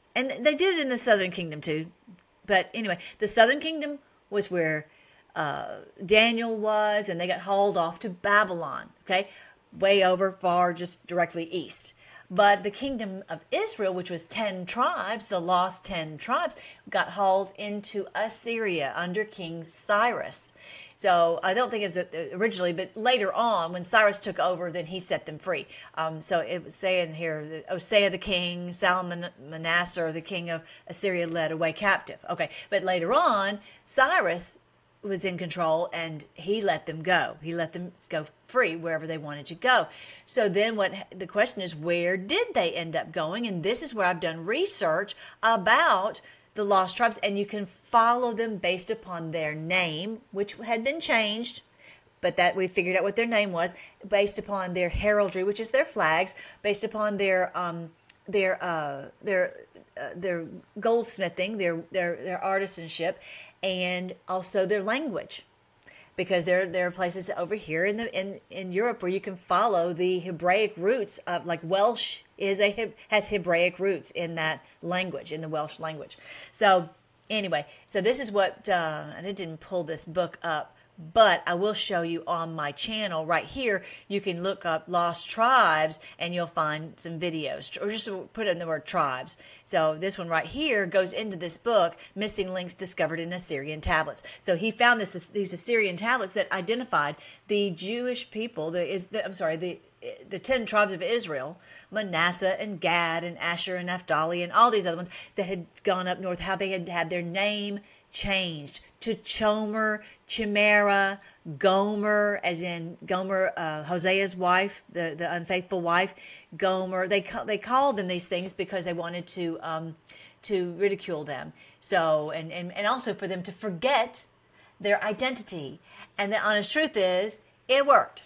and they did it in the southern kingdom too. But anyway, the southern kingdom was where uh, Daniel was, and they got hauled off to Babylon, okay, way over far, just directly east. But the kingdom of Israel, which was ten tribes, the lost ten tribes, got hauled into Assyria under King Cyrus. So I don't think it was originally, but later on, when Cyrus took over, then he set them free. Um, so it was saying here, that Osea the king, Salmanassar, the king of Assyria, led away captive. Okay, but later on, Cyrus was in control, and he let them go. He let them go free wherever they wanted to go. So then what the question is, where did they end up going? And this is where I've done research about the lost tribes, and you can follow them based upon their name, which had been changed, but that we figured out what their name was, based upon their heraldry, which is their flags, based upon their um their uh their uh, their goldsmithing, their their their artisanship, and also their language, because there there are places over here in the in, in Europe where you can follow the Hebraic roots of, like Welsh is a has Hebraic roots in that language, in the Welsh language. So anyway, so this is what uh, and I didn't pull this book up, but I will show you on my channel right here. You can look up Lost Tribes and you'll find some videos, or just put in the word tribes. So this one right here goes into this book, Missing Links Discovered in Assyrian Tablets. So he found this these Assyrian tablets that identified the Jewish people, the, is the I'm sorry, the the ten tribes of Israel, Manasseh and Gad and Asher and Naphtali and all these other ones that had gone up north, how they had had their name changed to Chomer, Chimera, Gomer, as in Gomer, uh, Hosea's wife, the, the unfaithful wife, Gomer. They they called them these things because they wanted to um, to ridicule them. So and, and and also for them to forget their identity. And the honest truth is, it worked.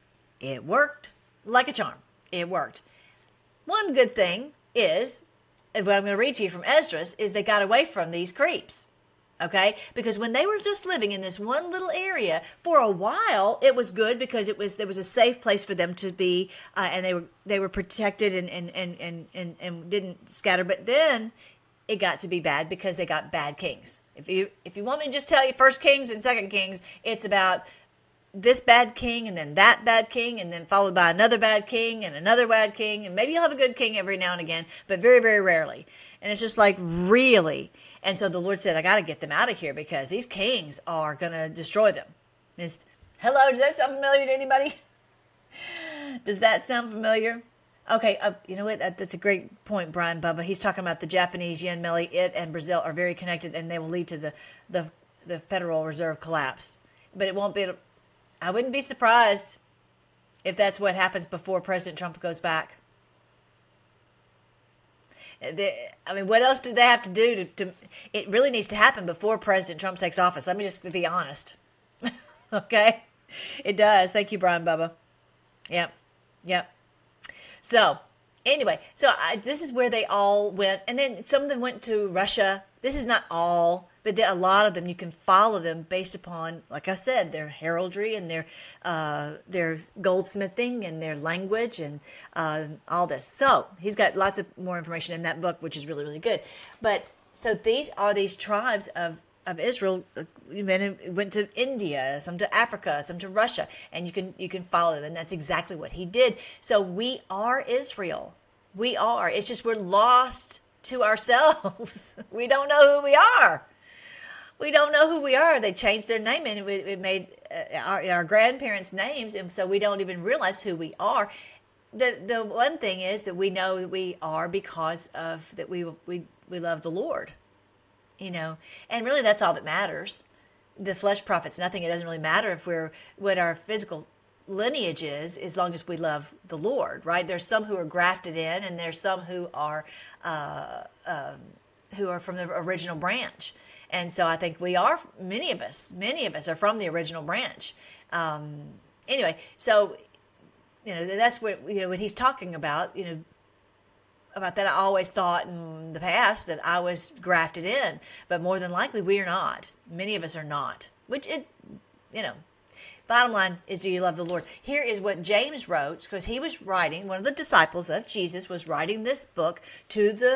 It worked like a charm. It worked. One good thing is, and what I'm going to read to you from Esdras, is they got away from these creeps. Okay, because when they were just living in this one little area for a while, it was good because it was there was a safe place for them to be, uh, and they were they were protected and and, and, and, and and didn't scatter. But then it got to be bad because they got bad kings. If you if you want me to just tell you First Kings and Second Kings, it's about this bad king and then that bad king and then followed by another bad king and another bad king, and maybe you'll have a good king every now and again, but very very rarely. And it's just like, really. And so the Lord said, I got to get them out of here because these kings are going to destroy them. It's, hello, does that sound familiar to anybody? Does that sound familiar? Okay, uh, you know what? That, that's a great point, Brian Bubba. He's talking about the Japanese yen, Melly, it, and Brazil are very connected, and they will lead to the, the, the Federal Reserve collapse. But it won't be, I wouldn't be surprised if that's what happens before President Trump goes back. I mean, what else do they have to do to, to, it really needs to happen before President Trump takes office. Let me just be honest. Okay? It does. Thank you, Brian Bubba. Yep. Yep. So, anyway, so I, this is where they all went. And then some of them went to Russia. This is not all, but there, a lot of them, you can follow them based upon, like I said, their heraldry and their uh, their goldsmithing and their language and uh, all this. So he's got lots of more information in that book, which is really, really good. But so these are these tribes of, of Israel. Men went to India, some to Africa, some to Russia, and you can you can follow them, and that's exactly what he did. So we are Israel. We are. It's just we're lost to ourselves. We don't know who we are. We don't know who we are. They changed their name, and it, it made uh, our, our grandparents' names, and so we don't even realize who we are. The the one thing is that we know that we are because of that we we we love the Lord, you know, and really that's all that matters. The flesh profits nothing. It doesn't really matter if we're what our physical lineage is, as long as we love the Lord, right? There's some who are grafted in, and there's some who are uh, um, who are from the original branch. And so I think we are, many of us, many of us are from the original branch. Um, anyway, so, you know, that's what, you know, what he's talking about, you know, about that. I always thought in the past that I was grafted in, but more than likely we are not. Many of us are not, which it, you know, bottom line is, do you love the Lord? Here is what James wrote, because he was writing, one of the disciples of Jesus was writing this book to the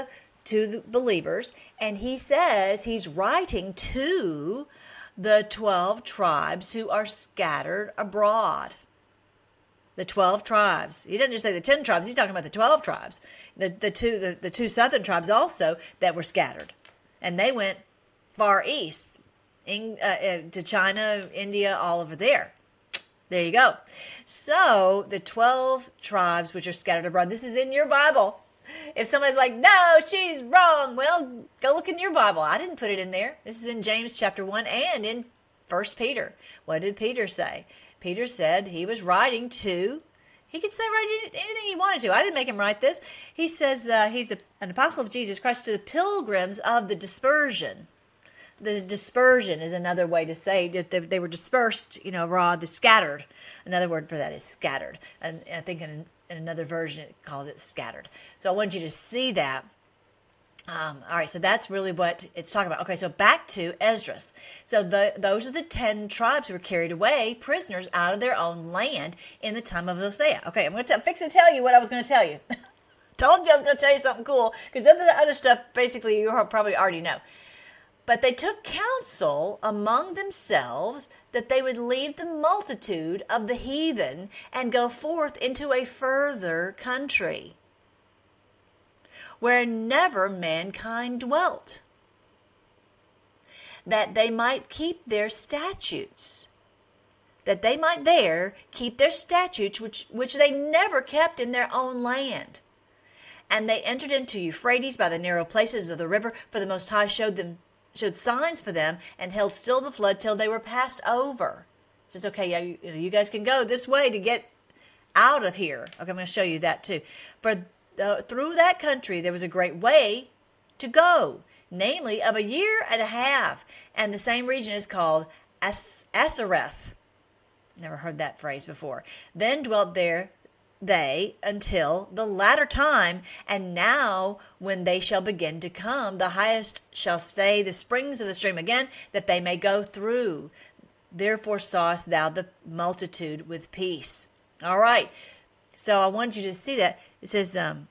to the believers, and he says he's writing to the twelve tribes who are scattered abroad. The twelve tribes. He doesn't just say the ten tribes, he's talking about the twelve tribes. The the two the, the two southern tribes also that were scattered. And they went far east in, uh, to China, India, all over there. There you go. So the twelve tribes which are scattered abroad. This is in your Bible. If somebody's like, no, she's wrong, well, go look in your Bible. I didn't put it in there. This is in James chapter one and in First Peter. What did Peter say? Peter said he was writing to, he could say write anything he wanted to. I didn't make him write this. He says uh, he's a, an apostle of Jesus Christ to the pilgrims of the dispersion. The dispersion is another way to say that they, they were dispersed, you know, abroad, the scattered. Another word for that is scattered. And I think in, in another version it calls it scattered. So I want you to see that. Um, all right, so that's really what it's talking about. Okay, so back to Esdras. So the, those are the ten tribes who were carried away, prisoners out of their own land in the time of Hosea. Okay, I'm going to fix to tell you what I was going to tell you. Told you I was going to tell you something cool, because other the other stuff, basically, you probably already know. But they took counsel among themselves that they would leave the multitude of the heathen and go forth into a further country, where never mankind dwelt, that they might keep their statutes, that they might there keep their statutes, which, which they never kept in their own land. And they entered into Euphrates by the narrow places of the river, for the Most High showed them showed signs for them, and held still the flood till they were passed over. It says, okay, yeah, you, you guys can go this way to get out of here. Okay, I'm going to show you that too. For Uh, through that country there was a great way to go, namely of a year and a half, and the same region is called As- Asareth. Never heard that phrase before. Then dwelt there they until the latter time, and now when they shall begin to come, the highest shall stay the springs of the stream again, that they may go through. Therefore sawest thou the multitude with peace. All right, so I want you to see that. It says, um,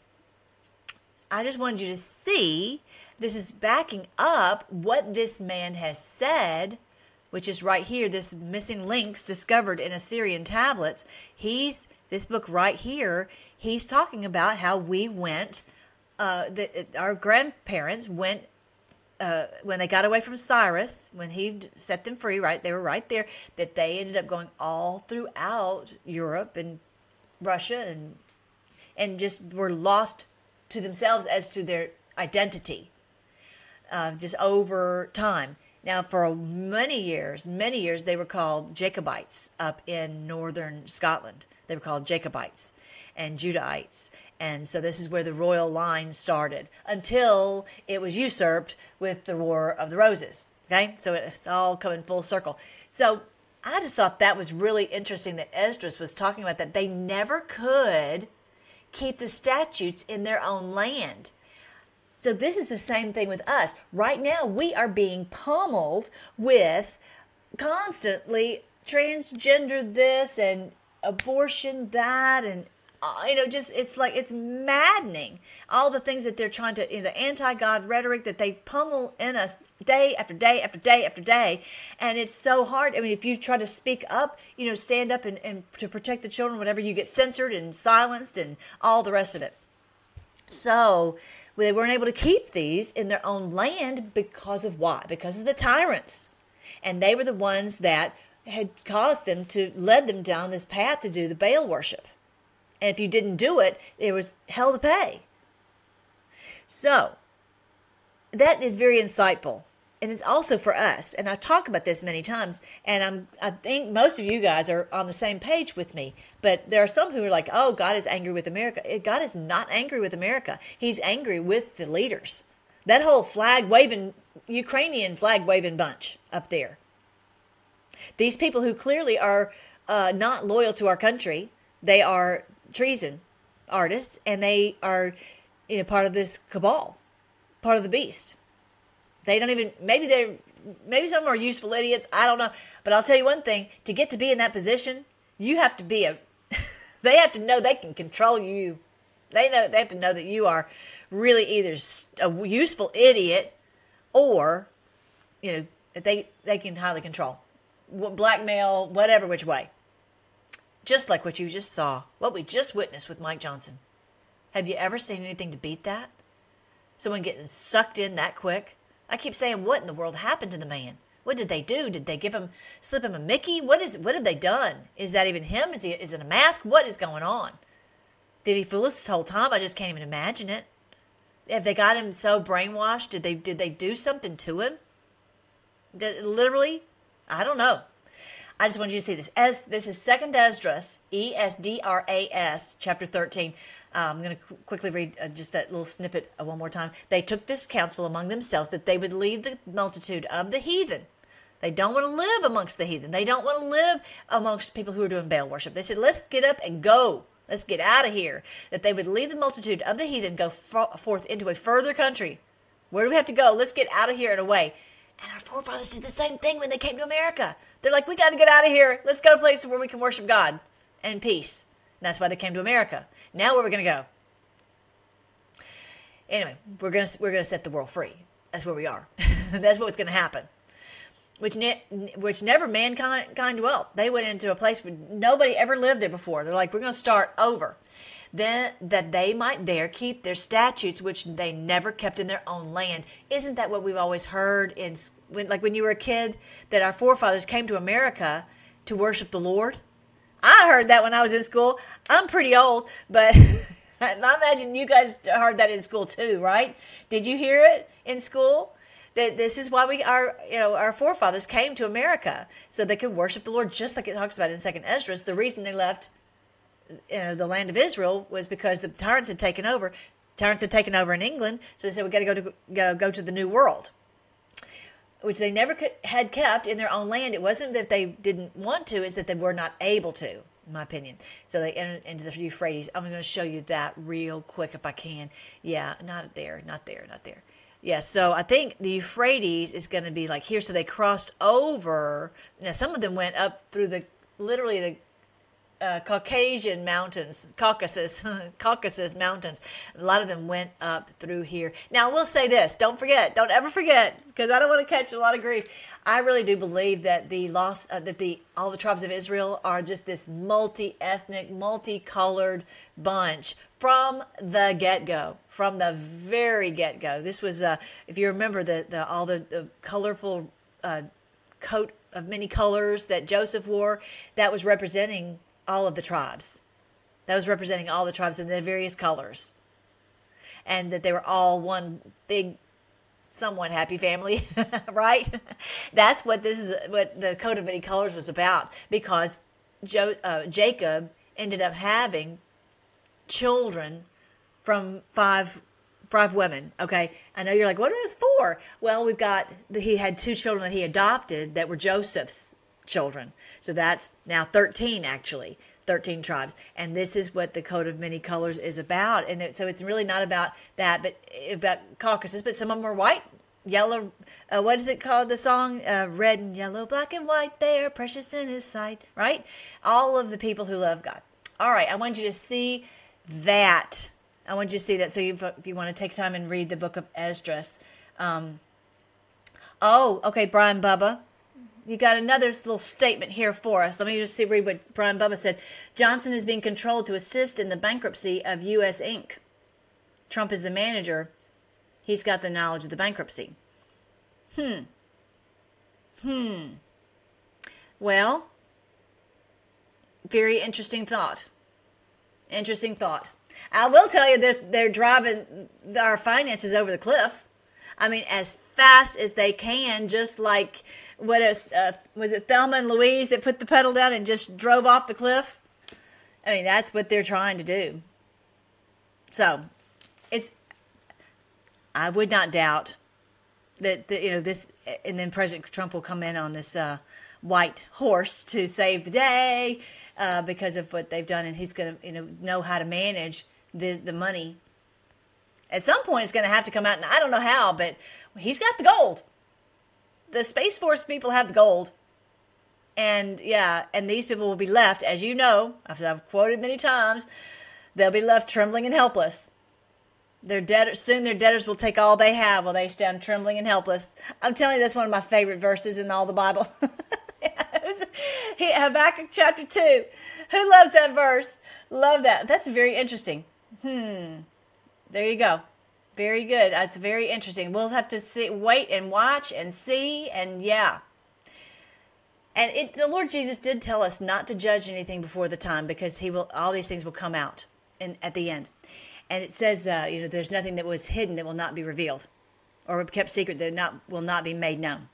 I just wanted you to see, this is backing up what this man has said, which is right here, this missing links discovered in Assyrian tablets. He's, this book right here, he's talking about how we went, uh, the, our grandparents went, uh, when they got away from Cyrus, when he set them free, right, they were right there, that they ended up going all throughout Europe and Russia and and just were lost to themselves as to their identity, uh, just over time. Now, for many years, many years, they were called Jacobites up in northern Scotland. They were called Jacobites and Judahites. And so this is where the royal line started until it was usurped with the War of the Roses. Okay, so it's all coming full circle. So I just thought that was really interesting that Esdras was talking about that they never could keep the statutes in their own land. So this is the same thing with us. Right now, we are being pummeled with constantly transgender this and abortion that, and uh, you know, just it's like it's maddening. All the things that they're trying to, you know, the anti-God rhetoric that they pummel in us day after day after day after day, and it's so hard. I mean, if you try to speak up, you know, stand up and, and to protect the children, whatever, you get censored and silenced and all the rest of it. So they weren't able to keep these in their own land because of why? Because of the tyrants, and they were the ones that had caused them to led them down this path to do the Baal worship. And if you didn't do it, there was hell to pay. So that is very insightful. And it's also for us. And I talk about this many times. And I'm, I think most of you guys are on the same page with me. But there are some who are like, oh, God is angry with America. God is not angry with America. He's angry with the leaders. That whole flag-waving, Ukrainian flag-waving bunch up there. These people who clearly are uh, not loyal to our country. They are treason artists, and they are, you know, part of this cabal, part of the beast. They don't even, maybe they're, maybe some are useful idiots, I don't know. But I'll tell you one thing, to get to be in that position, you have to be a, they have to know they can control you. They know, they have to know that you are really either a useful idiot or, you know, that they, they can highly control. Blackmail, whatever which way. Just like what you just saw, what we just witnessed with Mike Johnson. Have you ever seen anything to beat that? Someone getting sucked in that quick? I keep saying, what in the world happened to the man? What did they do? Did they give him, slip him a Mickey? What is, what have they done? Is that even him? Is he, is it a mask? What is going on? Did he fool us this whole time? I just can't even imagine it. Have they got him so brainwashed? Did they, did they do something to him? Did, literally? I don't know. I just wanted you to see this. As this is Second Esdras, E S D R A S, chapter thirteen. Um, I'm going to qu- quickly read uh, just that little snippet uh, one more time. They took this counsel among themselves that they would leave the multitude of the heathen. They don't want to live amongst the heathen. They don't want to live amongst people who are doing Baal worship. They said, let's get up and go. Let's get out of here. That they would leave the multitude of the heathen, go f- forth into a further country. Where do we have to go? Let's get out of here and away. And our forefathers did the same thing when they came to America. They're like, we got to get out of here. Let's go to places where we can worship God and peace. And that's why they came to America. Now where are we going to go? Anyway, we're going to we're going to set the world free. That's where we are. That's what's going to happen. Which ne- which never mankind kind dwelt. They went into a place where nobody ever lived there before. They're like, we're going to start over. Then that they might there keep their statutes, which they never kept in their own land. Isn't that what we've always heard in, when, like when you were a kid, that our forefathers came to America to worship the Lord? I heard that when I was in school. I'm pretty old, but I imagine you guys heard that in school too, right? Did you hear it in school? That this is why we our you know our forefathers came to America, so they could worship the Lord, just like it talks about in Second Esdras. The reason they left Uh, the land of Israel was because the tyrants had taken over. Tyrants had taken over in England, so they said we got to go to go, go to the New World, which they never could, had kept in their own land. It wasn't that they didn't want to; it's that they were not able to, in my opinion. So they entered into the Euphrates. I'm going to show you that real quick if I can. Yeah, not there, not there, not there. Yeah, so I think the Euphrates is going to be like here. So they crossed over. Now some of them went up through the literally the Uh, Caucasian mountains, Caucasus, Caucasus mountains. A lot of them went up through here. Now, I will say this. Don't forget. Don't ever forget, because I don't want to catch a lot of grief. I really do believe that the lost, uh, that the all the tribes of Israel are just this multi-ethnic, multicolored bunch from the get-go, from the very get-go. This was, uh, if you remember, the, the all the, the colorful uh, coat of many colors that Joseph wore, that was representing all of the tribes. That was representing all the tribes in their various colors. And that they were all one big, somewhat happy family, right? That's what this is, what the coat of many colors was about. Because jo, uh, Jacob ended up having children from five five women. Okay, I know you're like, what are those for? Well, we've got, he had two children that he adopted that were Joseph's children. So that's now thirteen, actually, thirteen tribes. And this is what the coat of many colors is about. And it, so it's really not about that, but about Caucasus, but some of them are white, yellow, uh, what is it called, the song? Uh, red and yellow, black and white, they are precious in his sight, right? All of the people who love God. All right, I want you to see that. I want you to see that. So you, if you want to take time and read the book of Esdras. Um, oh, okay, Brian Bubba. You got another little statement here for us. Let me just see, read what Brian Bubba said. Johnson is being controlled to assist in the bankruptcy of U S Incorporated. Trump is the manager. He's got the knowledge of the bankruptcy. Hmm. Hmm. Well, very interesting thought. Interesting thought. I will tell you, they're, they're driving our finances over the cliff. I mean, as fast as they can, just like, what is, uh, was it Thelma and Louise that put the pedal down and just drove off the cliff? I mean, that's what they're trying to do. So, it's, I would not doubt that, that you know, this, and then President Trump will come in on this uh, white horse to save the day uh, because of what they've done, and he's going to, you know, know how to manage the, the money. At some point, it's going to have to come out, and I don't know how, but he's got the gold. The Space Force people have the gold. And, yeah, and these people will be left, as you know, as I've quoted many times, they'll be left trembling and helpless. Their debtors, soon their debtors will take all they have while they stand trembling and helpless. I'm telling you, that's one of my favorite verses in all the Bible. Habakkuk chapter two. Who loves that verse? Love that. That's very interesting. Hmm. There you go. Very good. That's very interesting. We'll have to see, wait and watch and see, and yeah. And it, the Lord Jesus did tell us not to judge anything before the time, because he will. All these things will come out in, at the end. And it says that, you know, there's nothing that was hidden that will not be revealed, or kept secret that not will not be made known.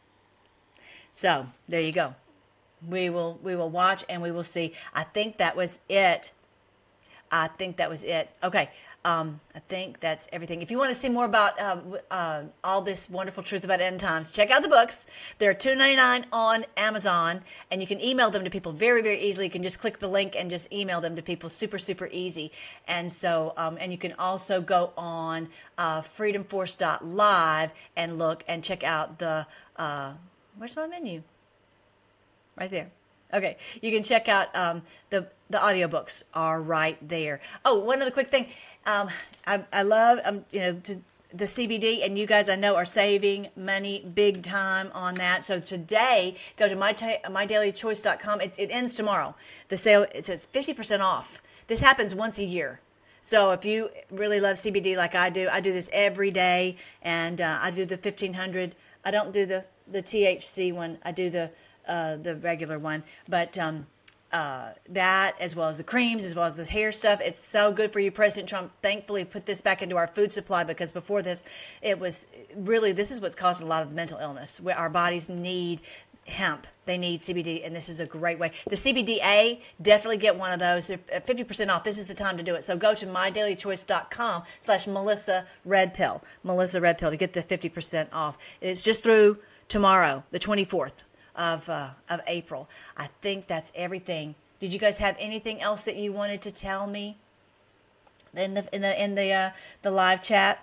So there you go. We will we will watch and we will see. I think that was it. I think that was it. Okay. Um, I think that's everything. If you want to see more about uh, uh, all this wonderful truth about end times, check out the books. They're two ninety-nine on Amazon, and you can email them to people very, very easily. You can just click the link and just email them to people, super, super easy. And so, um, and you can also go on uh, freedom force dot live and look and check out the. Uh, where's my menu? Right there. Okay, you can check out um, the the audiobooks are right there. Oh, one other quick thing. Um, I, I love, um, you know, to, the C B D, and you guys I know are saving money big time on that. So today, go to my my daily choice dot com. It, it ends tomorrow. The sale, it's, it's fifty percent off. This happens once a year. So if you really love C B D like I do, I do this every day, and uh, I do the fifteen hundred. I don't do the, the T H C one. I do the uh, the regular one, but um, Uh, that, as well as the creams, as well as the hair stuff. It's so good for you. President Trump thankfully put this back into our food supply, because before this, it was really, this is what's caused a lot of mental illness. Where our bodies need hemp. They need C B D, and this is a great way. The C B D A, definitely get one of those. They're fifty percent off. This is the time to do it. So go to my daily choice dot com slash Melissa Red Pill. Melissa Red Pill to get the fifty percent off. It's just through tomorrow, the twenty-fourth. Of uh, of April. I think that's everything. Did you guys have anything else that you wanted to tell me in the in the in the uh, the live chat?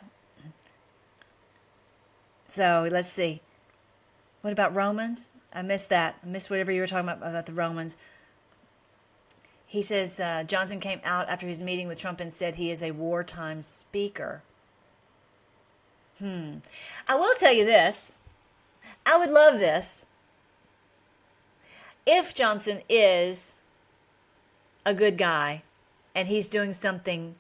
So let's see. What about Romans? I missed that. I missed whatever you were talking about about the Romans. He says uh, Johnson came out after his meeting with Trump and said he is a wartime speaker. Hmm. I will tell you this. I would love this. If Johnson is a good guy and he's doing something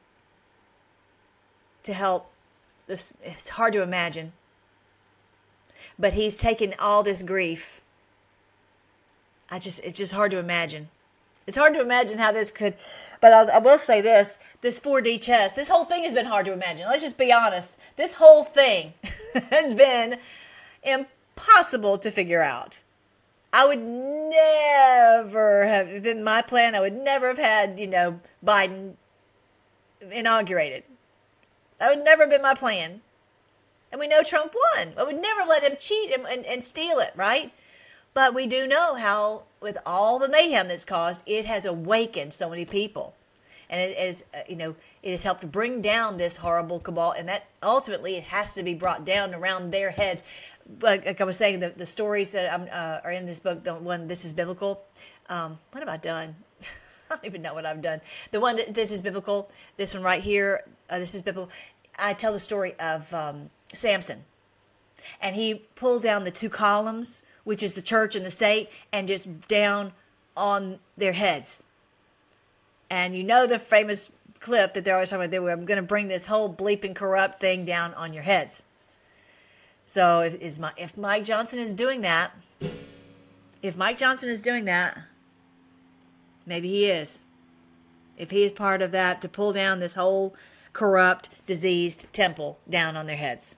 to help this, it's hard to imagine, but he's taken all this grief. I just, it's just hard to imagine. It's hard to imagine how this could, but I'll, I will say this, this four D chess, this whole thing has been hard to imagine. Let's just be honest. This whole thing has been impossible to figure out. I would never have been my plan. I would never have had, you know, Biden inaugurated. That would never have been my plan. And we know Trump won. I would never let him cheat and, and, and steal it, right? But we do know how, with all the mayhem that's caused, it has awakened so many people. And it is, uh, you know, it has helped bring down this horrible cabal. And that ultimately it has to be brought down around their heads. Like, like I was saying, the, the stories that I'm, uh, are in this book, the one, This is Biblical. Um, what have I done? I don't even know what I've done. The one that This is Biblical, this one right here, uh, This is Biblical. I tell the story of um, Samson. And he pulled down the two columns, which is the church and the state, and just down on their heads. And you know the famous clip that they're always talking about, they were, I'm going to bring this whole bleeping corrupt thing down on your heads. So if, is my, if Mike Johnson is doing that, if Mike Johnson is doing that, maybe he is. If he is part of that, to pull down this whole corrupt, diseased temple down on their heads.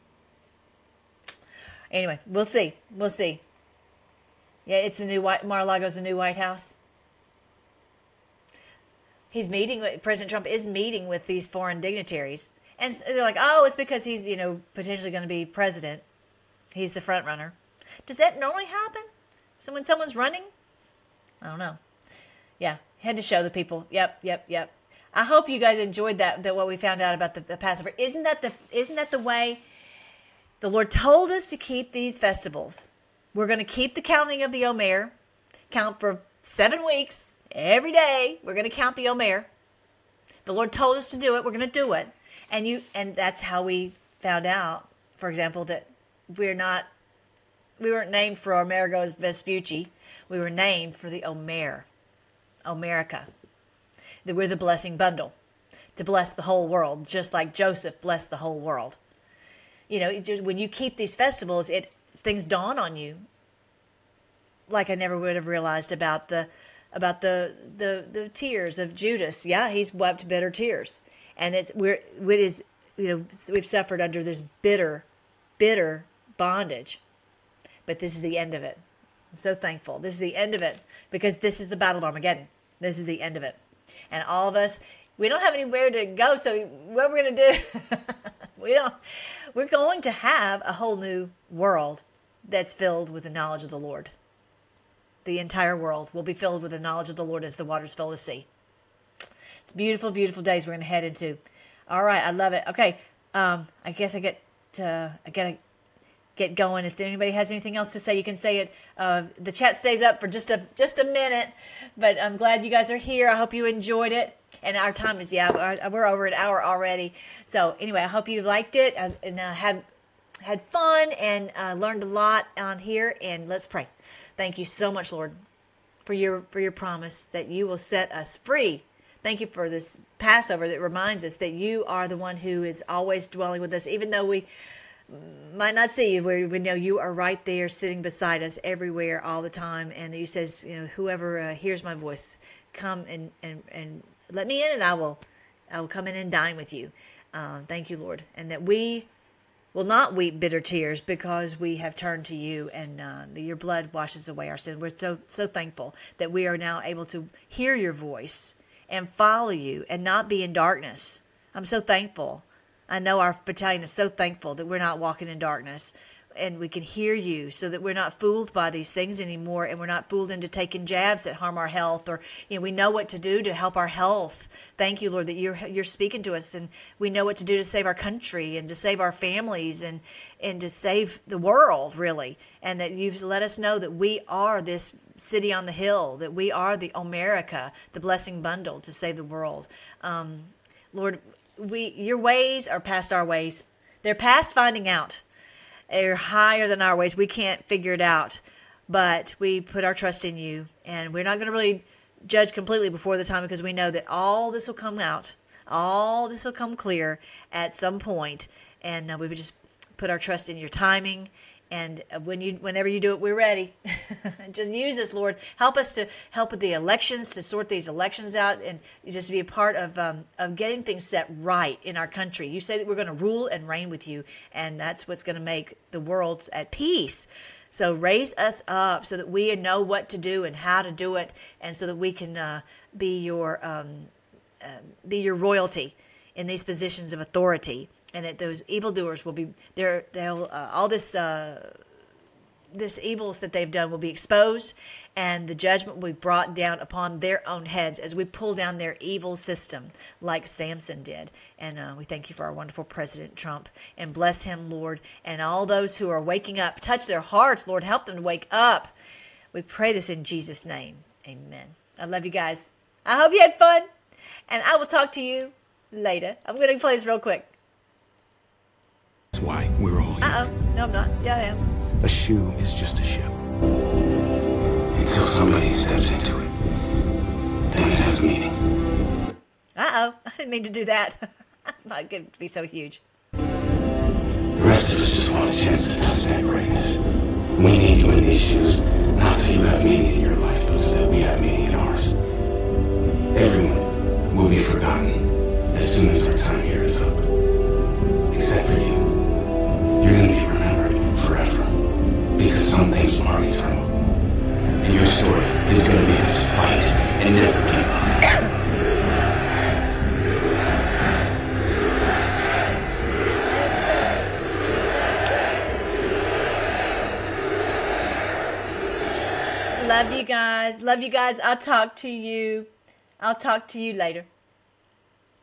Anyway, we'll see. We'll see. Yeah, it's the new White, Mar-a-Lago's the new White House. He's meeting, President Trump is meeting with these foreign dignitaries. And they're like, oh, it's because he's, you know, potentially going to be president. He's the front runner. Does that normally happen? So when someone's running? I don't know. Yeah, had to show the people. Yep, yep, yep. I hope you guys enjoyed that, that what we found out about the, the Passover. Isn't that the isn't that the way the Lord told us to keep these festivals? We're going to keep the counting of the Omer, count for seven weeks. Every day, we're going to count the Omer. The Lord told us to do it. We're going to do it. And you, and that's how we found out, for example, that we're not, we weren't named for Amerigo Vespucci. We were named for the Omer, Omerica. That we're the blessing bundle to bless the whole world, just like Joseph blessed the whole world. You know, it just, when you keep these festivals, it things dawn on you like I never would have realized about the about the the the tears of Judas. Yeah, he's wept bitter tears, and it's we're it is you know we've suffered under this bitter, bitter bondage, but this is the end of it. I'm so thankful. This is the end of it because this is the Battle of Armageddon. This is the end of it, and all of us, we don't have anywhere to go. So what we're gonna do? we don't. We're going to have a whole new world that's filled with the knowledge of the Lord. The entire world will be filled with the knowledge of the Lord as the waters fill the sea. It's beautiful, beautiful days we're going to head into. All right, I love it. Okay, um, I guess I get to, I gotta get going. If anybody has anything else to say, you can say it. Uh, the chat stays up for just a just a minute, but I'm glad you guys are here. I hope you enjoyed it. And our time is, yeah, we're over an hour already. So anyway, I hope you liked it and, and uh, had had fun and uh, learned a lot on here. And let's pray. Thank you so much, Lord, for your for your promise that you will set us free. Thank you for this Passover that reminds us that you are the one who is always dwelling with us, even though we might not see you. We, we know you are right there, sitting beside us everywhere, all the time. And you says, you know, whoever uh, hears my voice, come and and and let me in, and I will, I will come in and dine with you. Uh, thank you, Lord, and that we will not weep bitter tears because we have turned to you, and uh, that your blood washes away our sin. We're so so thankful that we are now able to hear your voice and follow you, and not be in darkness. I'm so thankful. I know our battalion is so thankful that we're not walking in darkness, and we can hear you, so that we're not fooled by these things anymore, and we're not fooled into taking jabs that harm our health, or, you know, we know what to do to help our health. Thank you, Lord, that you're you're speaking to us, and we know what to do to save our country and to save our families and and to save the world, really, and that you've let us know that we are this city on the hill, that we are the Omerica, the blessing bundle to save the world. Um, Lord, we your ways are past our ways. They're past finding out. They're higher than our ways. We can't figure it out, but we put our trust in you, and we're not going to really judge completely before the time, because we know that all this will come out, all this will come clear at some point, and uh, we would just put our trust in your timing. And when you, whenever you do it, we're ready. Just use us, Lord. Help us to help with the elections, to sort these elections out, and just be a part of um, of getting things set right in our country. You say that we're going to rule and reign with you, and that's what's going to make the world at peace. So raise us up so that we know what to do and how to do it, and so that we can uh, be your um, uh, be your royalty in these positions of authority. And that those evildoers will be there. They'll uh, all this uh, this evils that they've done will be exposed, and the judgment will be brought down upon their own heads as we pull down their evil system, like Samson did. And uh, we thank you for our wonderful President Trump, and bless him, Lord, and all those who are waking up. Touch their hearts, Lord. Help them to wake up. We pray this in Jesus' name. Amen. I love you guys. I hope you had fun, and I will talk to you later. I'm going to play this real quick. That's why we're all here. Uh-oh. No, I'm not. Yeah, I am. A shoe is just a shoe. Until somebody steps into it, then it has meaning. Uh-oh. I didn't mean to do that. My God, it'd be so huge. The rest of us just want a chance to touch that greatness. We need you in these shoes, not so you have meaning in your life, but so that we have meaning in ours. Everyone will be forgotten as soon as our time here is up. Except for you. You're going to be remembered forever, because some things are eternal. And your story is going to be this fight and never give up. Love you guys. Love you guys. I'll talk to you. I'll talk to you later.